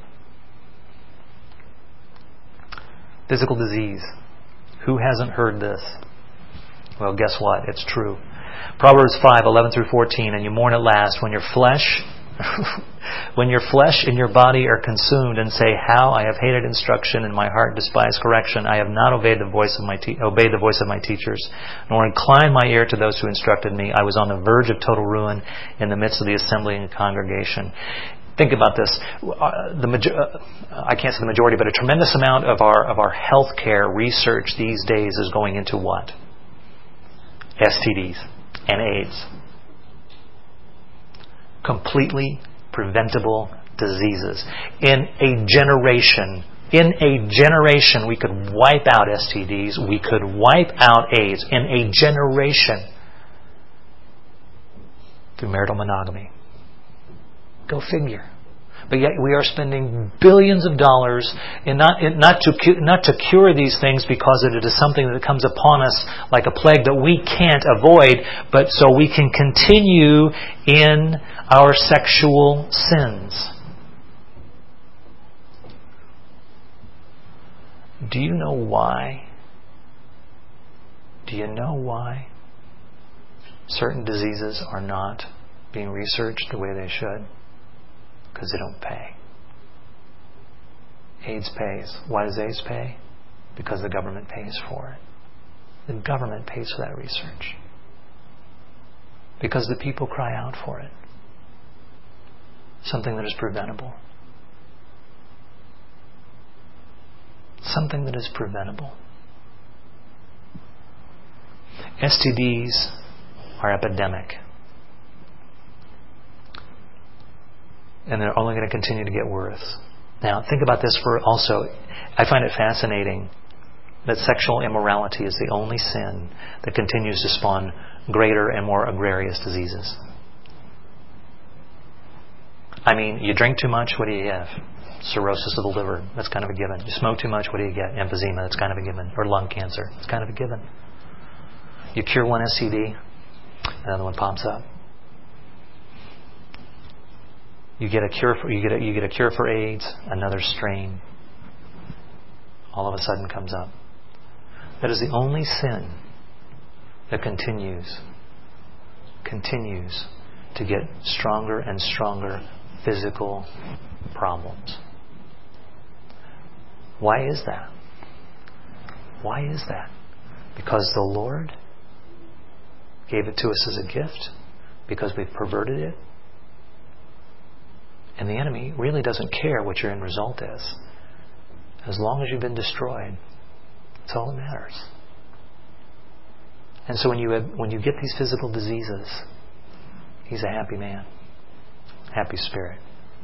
Physical disease. Who hasn't heard this? Well, guess what? It's true. Proverbs five, eleven through fourteen. And you mourn at last when your flesh, when your flesh and your body are consumed, and say, how I have hated instruction, and my heart despised correction. I have not obeyed the voice of my te- obeyed the voice of my teachers, nor inclined my ear to those who instructed me. I was on the verge of total ruin in the midst of the assembly and congregation. Think about this. Uh, the major- uh, I can't say the majority, but a tremendous amount of our of our healthcare research these days is going into what? S T Ds and AIDS. Completely preventable diseases. In a generation, in a generation, we could wipe out S T Ds. We could wipe out AIDS in a generation through marital monogamy. Go figure. But yet we are spending billions of dollars in not in, not to not to cure these things, because it is something that comes upon us like a plague that we can't avoid, but so we can continue in our sexual sins. Do you know why? Do you know why certain diseases are not being researched the way they should? Because they don't pay. AIDS pays. Why does AIDS pay? Because the government pays for it. The government pays for that research. Because the people cry out for it. Something that is preventable. Something that is preventable. S T Ds are epidemic. And they're only going to continue to get worse. Now, think about this for also. I find it fascinating that sexual immorality is the only sin that continues to spawn greater and more egregious diseases. I mean, you drink too much, what do you have? Cirrhosis of the liver, that's kind of a given. You smoke too much, what do you get? Emphysema, that's kind of a given. Or lung cancer, it's kind of a given. You cure one S T D, another one pops up. You get a cure for you get a, you get a cure for AIDS, another strain all of a sudden comes up. That is the only sin that continues continues to get stronger and stronger physical problems. Why is that? Why is that? Because the Lord gave it to us as a gift? Because we've perverted it? And the enemy really doesn't care what your end result is. As long as you've been destroyed, that's all that matters. And so when you have, when you get these physical diseases, he's a happy man. happy spirit.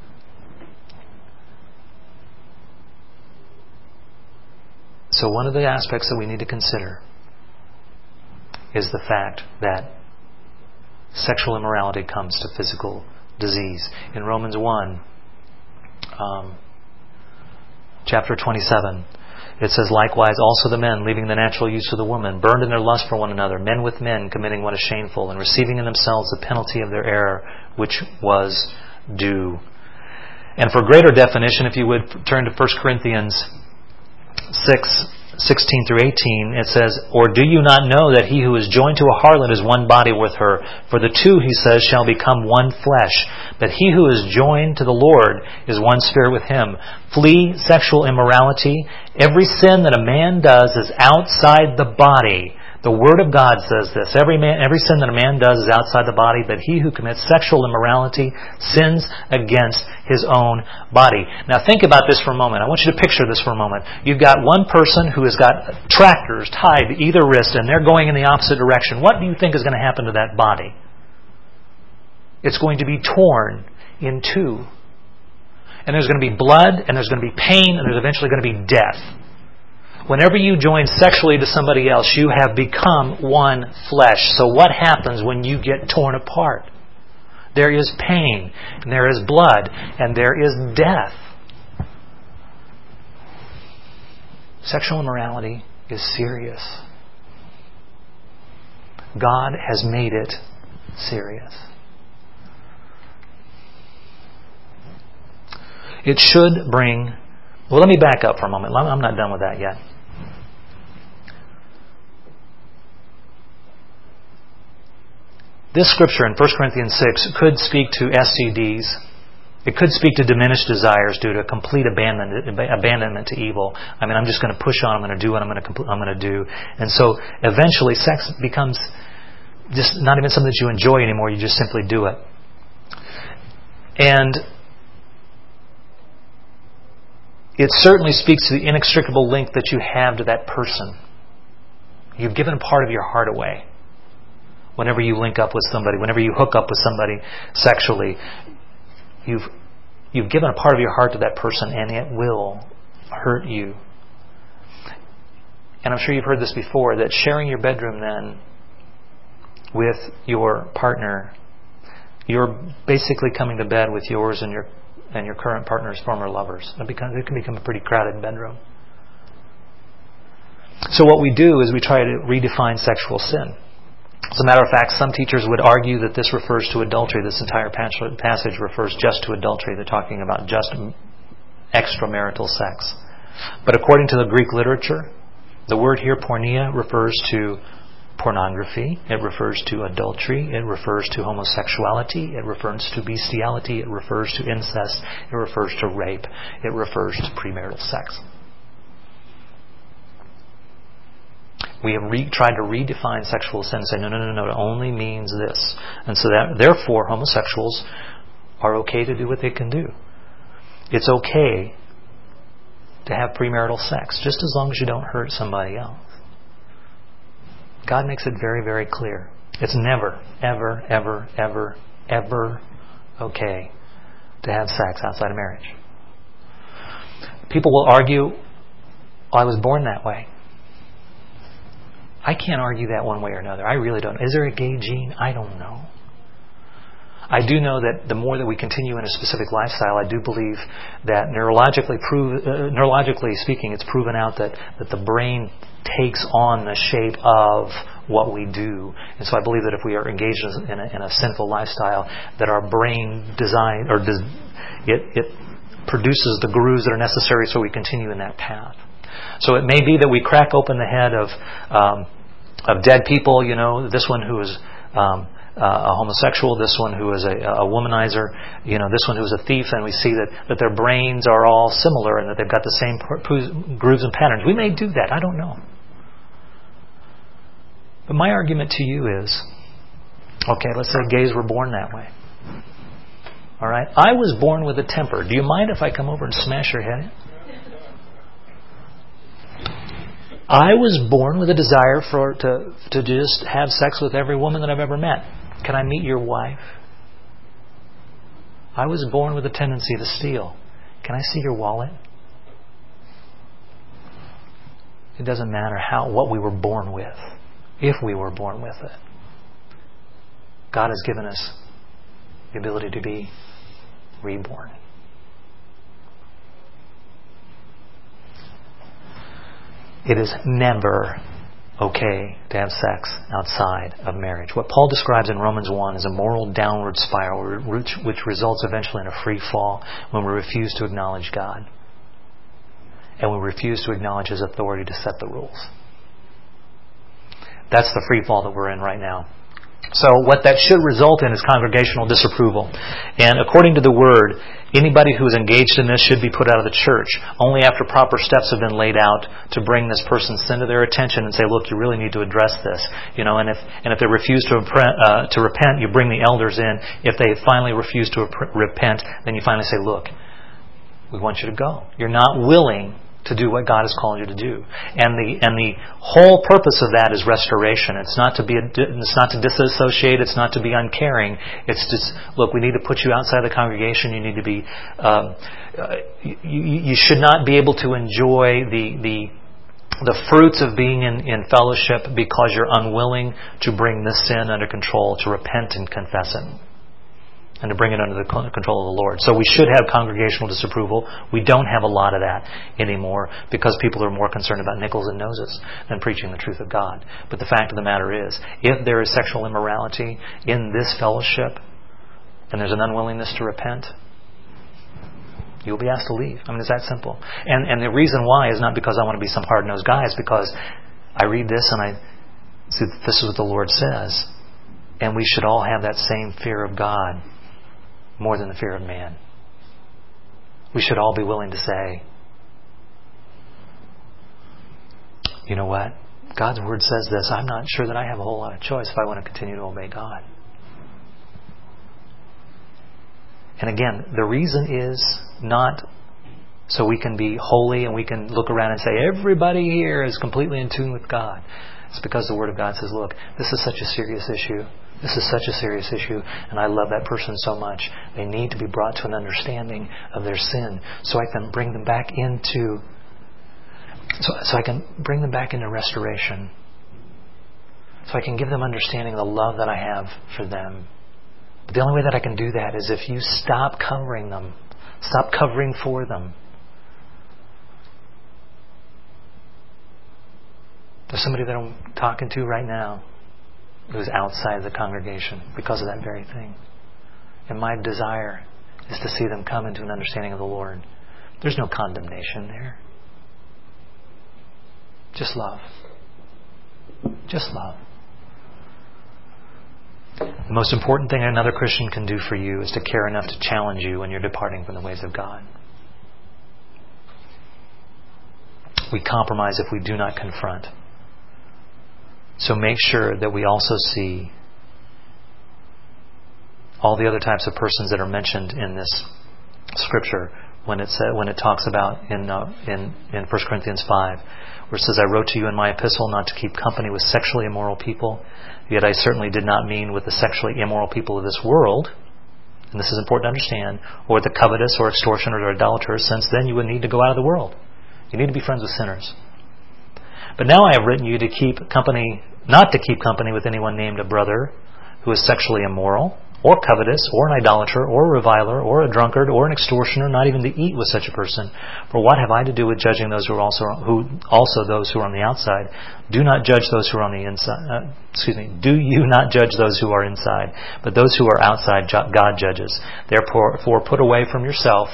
So one of the aspects that we need to consider is the fact that sexual immorality comes to physical disease. In Romans one, um, chapter twenty-seven, it says, likewise also the men, leaving the natural use of the woman, burned in their lust for one another, men with men, committing what is shameful, and receiving in themselves the penalty of their error, which was due. And for greater definition, if you would turn to First Corinthians six, sixteen through eighteen, it says, or do you not know that he who is joined to a harlot is one body with her? For the two, he says, shall become one flesh. But he who is joined to the Lord is one spirit with him. Flee sexual immorality. Every sin that a man does is outside the body. The Word of God says this. Every man, every sin that a man does is outside the body, but he who commits sexual immorality sins against his own body. Now think about this for a moment. I want you to picture this for a moment. You've got one person who has got tractors tied to either wrist, and they're going in the opposite direction. What do you think is going to happen to that body? It's going to be torn in two. And there's going to be blood, and there's going to be pain, and there's eventually going to be death. Whenever you join sexually to somebody else, you have become one flesh. So what happens when you get torn apart? There is pain, and there is blood, and there is death. Sexual immorality is serious. God has made it serious. It should bring... Well, let me back up for a moment. I'm not done with that yet. This scripture in First Corinthians six could speak to S T Ds. It could speak to diminished desires due to complete abandonment, abandonment to evil. I mean, I'm just going to push on. I'm going to do what I'm going to, I'm going to do. And so eventually sex becomes just not even something that you enjoy anymore. You just simply do it. And it certainly speaks to the inextricable link that you have to that person. You've given part of your heart away. Whenever you link up with somebody, whenever you hook up with somebody sexually, you've you've given a part of your heart to that person, and it will hurt you. And I'm sure you've heard this before, that sharing your bedroom then with your partner, you're basically coming to bed with yours and your and your current partner's former lovers. It, becomes, it can become a pretty crowded bedroom. So what we do is we try to redefine sexual sin. As a matter of fact, some teachers would argue that this refers to adultery. This entire passage refers just to adultery. They're talking about just extramarital sex. But according to the Greek literature, the word here, porneia, refers to pornography. It refers to adultery. It refers to homosexuality. It refers to bestiality. It refers to incest. It refers to rape. It refers to premarital sex. We have re- tried to redefine sexual sin and say, no, no, no, no, it only means this. And so that, therefore, homosexuals are okay to do what they can do. It's okay to have premarital sex, just as long as you don't hurt somebody else. God makes it very, very clear. It's never, ever, ever, ever, ever okay to have sex outside of marriage. People will argue, well, I was born that way. I can't argue that one way or another. I really don't. Is there a gay gene? I don't know. I do know that the more that we continue in a specific lifestyle, I do believe that neurologically, prove, uh, neurologically speaking, it's proven out that, that the brain takes on the shape of what we do. And so I believe that if we are engaged in a, in a sinful lifestyle, that our brain design or does, it, it produces the grooves that are necessary so we continue in that path. So it may be that we crack open the head of um, of dead people, you know, this one who is um, uh, a homosexual, this one who is a, a womanizer, you know, this one who is a thief, and we see that, that their brains are all similar and that they've got the same pr- grooves and patterns. We may do that. I don't know. But my argument to you is, okay, let's say gays were born that way. All right? I was born with a temper. Do you mind if I come over and smash your head in? I was born with a desire for to to just have sex with every woman that I've ever met. Can I meet your wife? I was born with a tendency to steal. Can I see your wallet? It doesn't matter how what we were born with, if we were born with it. God has given us the ability to be reborn. It is never okay to have sex outside of marriage. What Paul describes in Romans one is a moral downward spiral which, which results eventually in a free fall when we refuse to acknowledge God and we refuse to acknowledge His authority to set the rules. That's the free fall that we're in right now. So what that should result in is congregational disapproval. And according to the Word, anybody who is engaged in this should be put out of the church only after proper steps have been laid out to bring this person's sin to their attention and say, look, you really need to address this. You know, and if and if they refuse to uh, to repent, you bring the elders in. If they finally refuse to repent, then you finally say, look, we want you to go. You're not willing to do what God has called you to do, and the and the whole purpose of that is restoration. It's not to be a, it's not to disassociate. It's not to be uncaring. It's just, look, we need to put you outside the congregation. You need to be. Um, uh, you, you should not be able to enjoy the the the fruits of being in, in fellowship because you're unwilling to bring this sin under control, to repent and confess it, and to bring it under the control of the Lord. So we should have congregational disapproval. We don't have a lot of that anymore because people are more concerned about nickels and noses than preaching the truth of God. But the fact of the matter is, if there is sexual immorality in this fellowship and there's an unwillingness to repent, you'll be asked to leave. I mean, it's that simple. And and the reason why is not because I want to be some hard-nosed guy. It's because I read this and I see that this is what the Lord says. And we should all have that same fear of God more than the fear of man. We should all be willing to say, you know what? God's Word says this. I'm not sure that I have a whole lot of choice if I want to continue to obey God. And again, the reason is not so we can be holy and we can look around and say, everybody here is completely in tune with God. It's because the Word of God says, look, this is such a serious issue. This is such a serious issue, and I love that person so much. They need to be brought to an understanding of their sin, so I can bring them back into, so, so I can bring them back into restoration. So I can give them understanding of the love that I have for them. But the only way that I can do that is if you stop covering them, stop covering for them. There's somebody that I'm talking to right now who's outside the congregation because of that very thing. And my desire is to see them come into an understanding of the Lord. There's no condemnation there. Just love. Just love. The most important thing another Christian can do for you is to care enough to challenge you when you're departing from the ways of God. We compromise if we do not confront. So make sure that we also see all the other types of persons that are mentioned in this scripture when it said, when it talks about in uh, in in First Corinthians five, where it says, "I wrote to you in my epistle not to keep company with sexually immoral people, yet I certainly did not mean with the sexually immoral people of this world." And this is important to understand, or the covetous, or extortioners, or idolaters, since then you would need to go out of the world. You need to be friends with sinners. But now I have written you to keep company, not to keep company with anyone named a brother who is sexually immoral, or covetous, or an idolater, or a reviler, or a drunkard, or an extortioner, not even to eat with such a person. For what have I to do with judging those who are also who also those who are on the outside? Do not judge those who are on the inside. Uh, excuse me. Do you not judge those who are inside, but those who are outside God judges. Therefore, for put away from yourself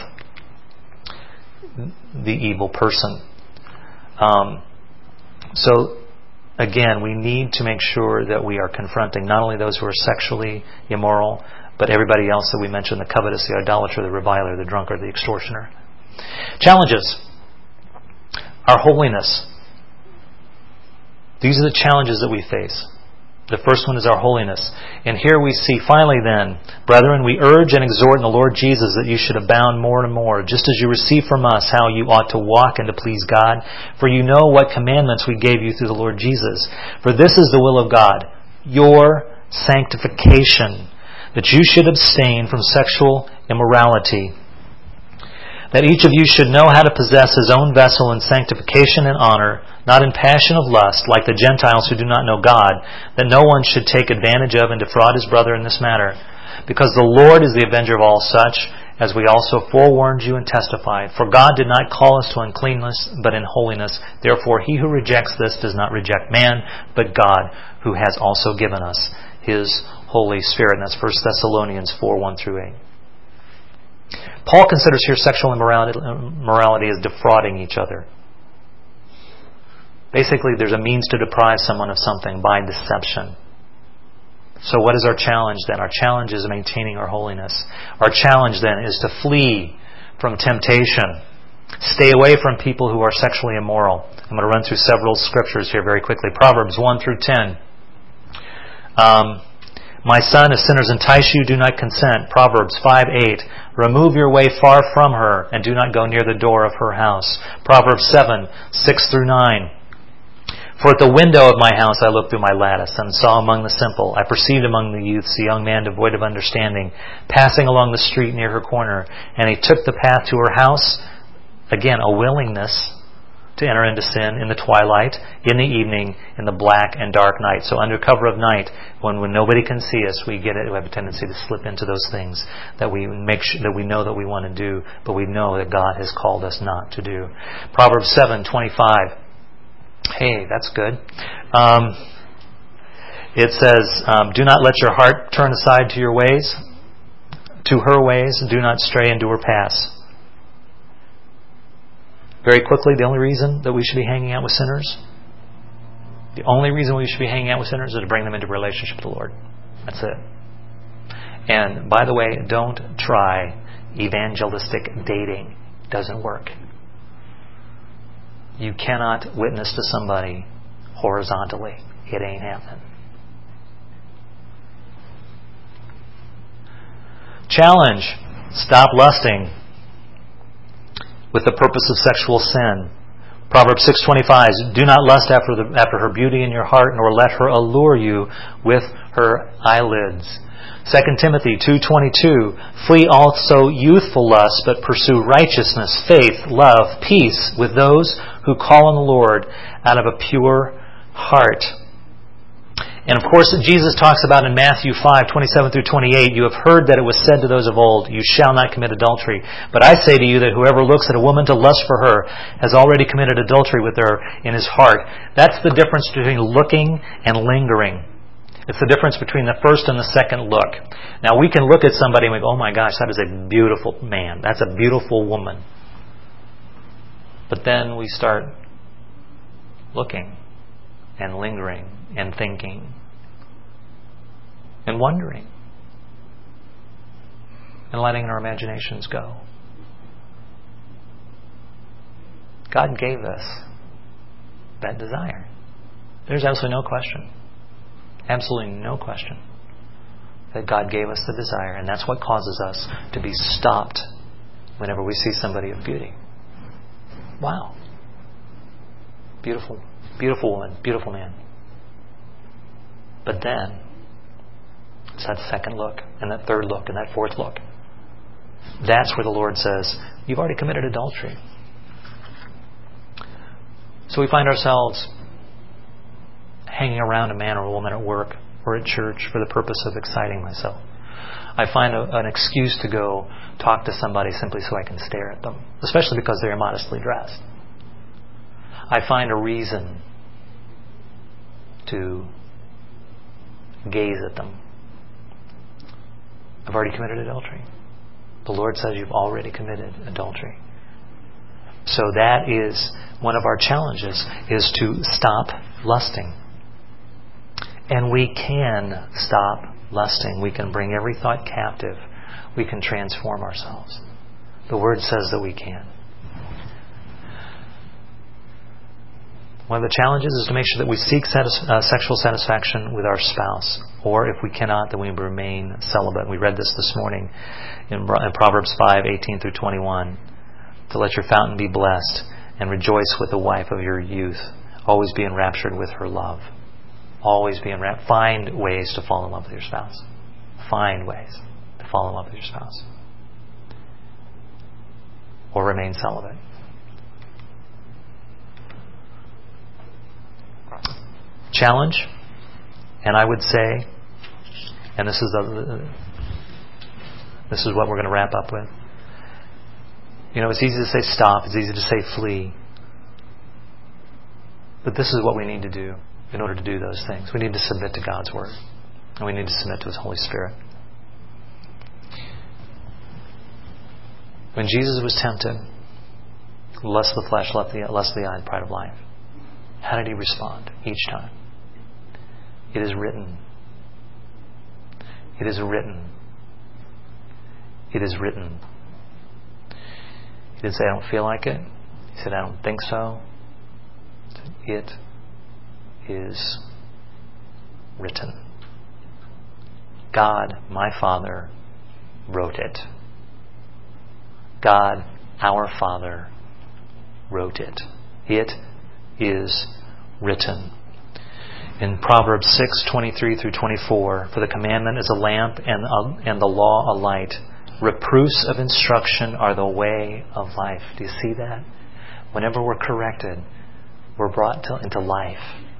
the evil person. Um, so. Again, we need to make sure that we are confronting not only those who are sexually immoral, but everybody else that we mentioned, the covetous, the idolater, the reviler, the drunkard, the extortioner. Challenges. Our holiness. These are the challenges that we face. The first one is our holiness. And here we see, finally then, brethren, we urge and exhort in the Lord Jesus that you should abound more and more, just as you receive from us how you ought to walk and to please God. For you know what commandments we gave you through the Lord Jesus. For this is the will of God, your sanctification, that you should abstain from sexual immorality, that each of you should know how to possess his own vessel in sanctification and honor, not in passion of lust, like the Gentiles who do not know God, that no one should take advantage of and defraud his brother in this matter. Because the Lord is the avenger of all such, as we also forewarned you and testified. For God did not call us to uncleanness, but in holiness. Therefore he who rejects this does not reject man, but God, who has also given us His Holy Spirit. And that's First Thessalonians four, one through eight. Paul considers here sexual immorality, immorality as defrauding each other. Basically, there's a means to deprive someone of something by deception. So what is our challenge then? Our challenge is maintaining our holiness. Our challenge then is to flee from temptation. Stay away from people who are sexually immoral. I'm going to run through several scriptures here very quickly. Proverbs one through ten. Um, My son, if sinners entice you, do not consent. Proverbs five eight. Remove your way far from her, and do not go near the door of her house. Proverbs seven six through nine. For at the window of my house I looked through my lattice, and saw among the simple, I perceived among the youths a young man devoid of understanding, passing along the street near her corner. And he took the path to her house. Again, a willingness to enter into sin in the twilight, in the evening, in the black and dark night. So under cover of night, when, when nobody can see us, we get it. We have a tendency to slip into those things that we make sure, that we know that we want to do, but we know that God has called us not to do. Proverbs seven twenty-five. Hey, that's good. Um, it says, um, "Do not let your heart turn aside to your ways, to her ways. Do not stray into her paths." Very quickly, the only reason that we should be hanging out with sinners, the only reason we should be hanging out with sinners is to bring them into relationship with the Lord. That's it. And by the way, don't try evangelistic dating. It doesn't work. You cannot witness to somebody horizontally. It ain't happening. Challenge. Stop lusting with the purpose of sexual sin. Proverbs six twenty-five. Do not lust after the, after her beauty in your heart, nor let her allure you with her eyelids. Second Timothy two twenty-two. Flee also youthful lusts, but pursue righteousness, faith, love, peace with those who call on the Lord out of a pure heart. And of course, Jesus talks about in Matthew five twenty-seven through twenty-eight, you have heard that it was said to those of old, you shall not commit adultery. But I say to you that whoever looks at a woman to lust for her has already committed adultery with her in his heart. That's the difference between looking and lingering. It's the difference between the first and the second look. Now we can look at somebody and we go, oh my gosh, that is a beautiful man. That's a beautiful woman. But then we start looking and lingering and thinking and wondering and letting our imaginations go. God gave us that desire. There's absolutely no question. Absolutely no question that God gave us the desire, and that's what causes us to be stopped whenever we see somebody of beauty. Wow. Beautiful, beautiful woman, beautiful man. But then, it's that second look, and that third look, and that fourth look. That's where the Lord says, you've already committed adultery. So we find ourselves hanging around a man or a woman at work or at church for the purpose of exciting myself. I find a, an excuse to go talk to somebody simply so I can stare at them, especially because they're immodestly dressed. I find a reason to gaze at them. I've already committed adultery. The Lord says you've already committed adultery. So that is one of our challenges, is to stop lusting. And we can stop lusting. We can bring every thought captive. We can transform ourselves. The Word says that we can. One of the challenges is to make sure that we seek satis- uh, sexual satisfaction with our spouse. Or if we cannot, then we remain celibate. We read this this morning in, in Proverbs five eighteen through twenty-one. To let your fountain be blessed and rejoice with the wife of your youth. Always be enraptured with her love. Always be enraptured. Find ways to fall in love with your spouse. find ways to fall in love with your spouse. Or remain celibate. Challenge, and I would say, and this is the, this is what we're going to wrap up with. You know, it's easy to say stop. It's easy to say flee. But this is what we need to do in order to do those things. We need to submit to God's Word. And we need to submit to His Holy Spirit. When Jesus was tempted, lust of the flesh, lust of the, lust of the eye, and pride of life, how did He respond each time? It is written. It is written. It is written. He didn't say, I don't feel like it. He said, I don't think so. It is written. God, my Father, wrote it. God, our Father, wrote it. It is written. In Proverbs six twenty-three through twenty-four, for the commandment is a lamp and, a, and the law a light. Reproofs of instruction are the way of life. Do you see that? Whenever we're corrected, we're brought to, into life.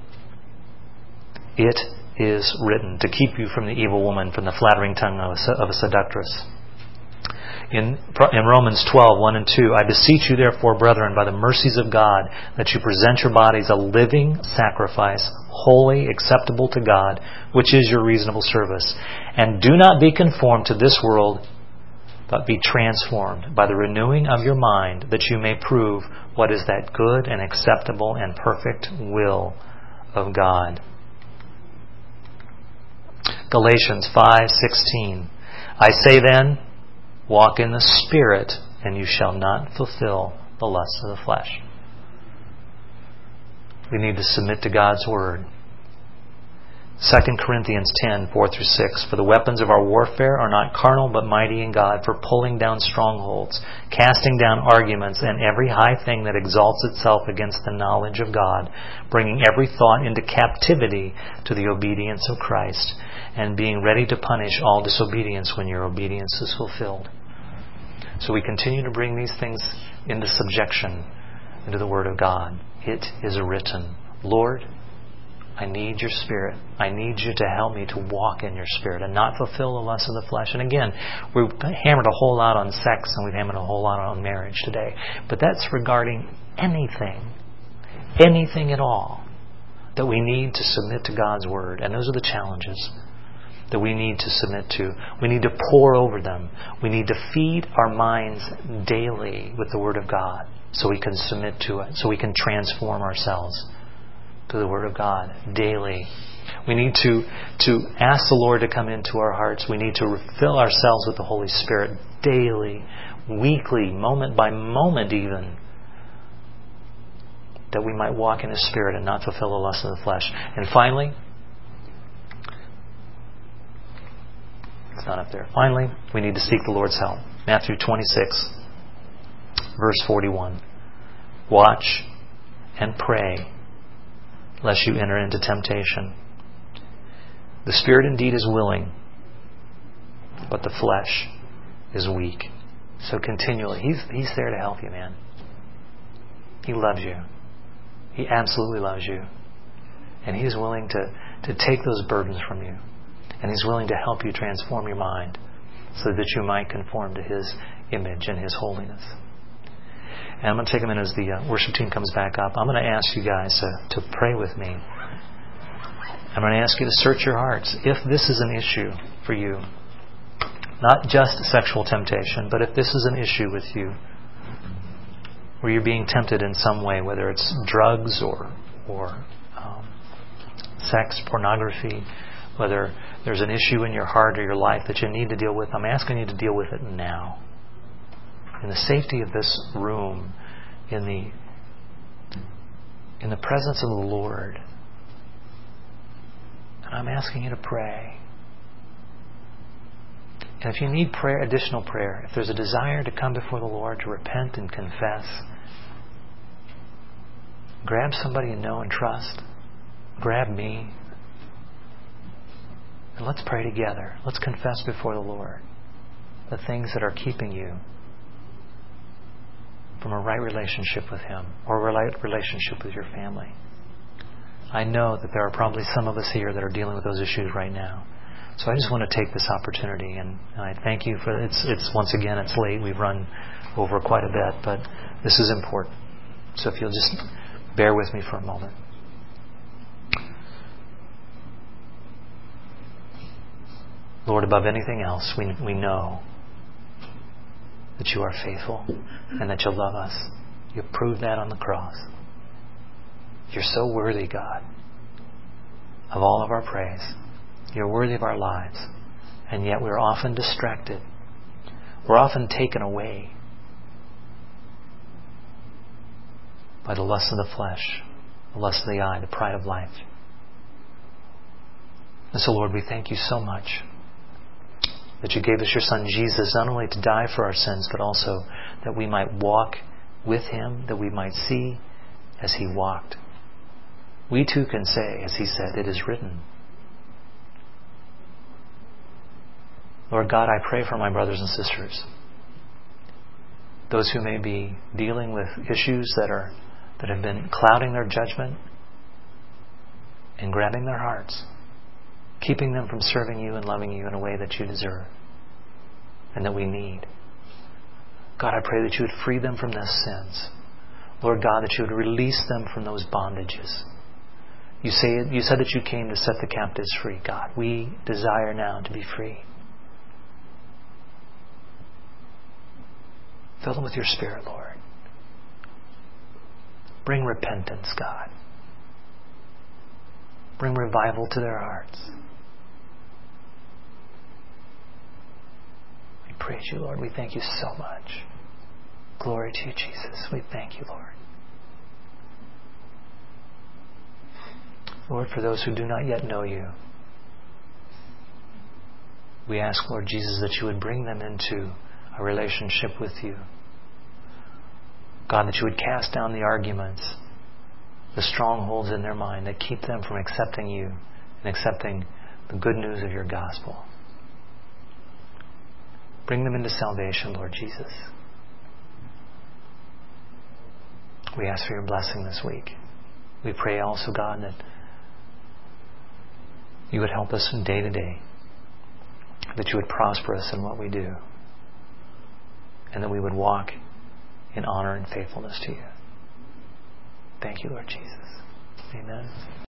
It is written to keep you from the evil woman, from the flattering tongue of a, of a seductress. In, in Romans twelve, one and two, I beseech you therefore, brethren, by the mercies of God, that you present your bodies a living sacrifice, holy, acceptable to God, which is your reasonable service. And do not be conformed to this world, but be transformed by the renewing of your mind, that you may prove what is that good and acceptable and perfect will of God. Galatians five sixteen, I say then, walk in the Spirit, and you shall not fulfill the lusts of the flesh. We need to submit to God's Word. Second Corinthians ten, four through six, for the weapons of our warfare are not carnal, but mighty in God, for pulling down strongholds, casting down arguments, and every high thing that exalts itself against the knowledge of God, bringing every thought into captivity to the obedience of Christ, and being ready to punish all disobedience when your obedience is fulfilled. So we continue to bring these things into subjection, into the Word of God. It is written. Lord, I need your Spirit. I need you to help me to walk in your Spirit and not fulfill the lust of the flesh. And again, we've hammered a whole lot on sex and we've hammered a whole lot on marriage today. But that's regarding anything, anything at all, that we need to submit to God's Word. And those are the challenges that we need to submit to. We need to pour over them. We need to feed our minds daily with the Word of God so we can submit to it, so we can transform ourselves to the Word of God daily. We need to, to ask the Lord to come into our hearts. We need to fill ourselves with the Holy Spirit daily, weekly, moment by moment even, that we might walk in His Spirit and not fulfill the lust of the flesh. And finally, it's not up there. Finally, we need to seek the Lord's help. Matthew twenty-six, verse forty-one. Watch and pray, lest you enter into temptation. The spirit indeed is willing, but the flesh is weak. So continually, He's He's there to help you, man. He loves you. He absolutely loves you. And He's willing to, to take those burdens from you. And He's willing to help you transform your mind so that you might conform to His image and His holiness. And I'm going to take a minute as the uh, worship team comes back up. I'm going to ask you guys to, to pray with me. I'm going to ask you to search your hearts. If this is an issue for you, not just sexual temptation, but if this is an issue with you, where you're being tempted in some way, whether it's drugs or or um, sex, pornography, whether there's an issue in your heart or your life that you need to deal with, I'm asking you to deal with it now. In the safety of this room, in the in the presence of the Lord. And I'm asking you to pray. And if you need prayer, additional prayer, if there's a desire to come before the Lord to repent and confess, grab somebody you know and trust. Grab me. And let's pray together. Let's confess before the Lord the things that are keeping you from a right relationship with Him or a right relationship with your family. I know that there are probably some of us here that are dealing with those issues right now. So I just want to take this opportunity, and, and I thank you for it's. It's once again, it's late. We've run over quite a bit, but this is important. So if you'll just bear with me for a moment. Lord, above anything else, we we know that you are faithful and that you love us. You proved that on the cross. You're so worthy, God, of all of our praise. You're worthy of our lives. And yet we're often distracted. We're often taken away by the lust of the flesh, the lust of the eye, the pride of life. And so, Lord, we thank you so much that you gave us your Son Jesus, not only to die for our sins, but also that we might walk with Him, that we might see as He walked. We too can say, as He said, it is written. Lord God, I pray for my brothers and sisters, those who may be dealing with issues that are that have been clouding their judgment and grabbing their hearts, keeping them from serving you and loving you in a way that you deserve and that we need. God, I pray that you would free them from those sins. Lord God, that you would release them from those bondages. You say you said that you came to set the captives free. God, we desire now to be free. Fill them with your Spirit, Lord. Bring repentance, God. Bring revival to their hearts. We praise you, Lord. We thank you so much. Glory to you, Jesus. We thank you, Lord. Lord, for those who do not yet know you, we ask, Lord Jesus, that you would bring them into a relationship with you. God, that you would cast down the arguments, the strongholds in their mind that keep them from accepting you and accepting the good news of your gospel. Bring them into salvation, Lord Jesus. We ask for your blessing this week. We pray also, God, that you would help us from day to day, that you would prosper us in what we do, and that we would walk in honor and faithfulness to you. Thank you, Lord Jesus. Amen.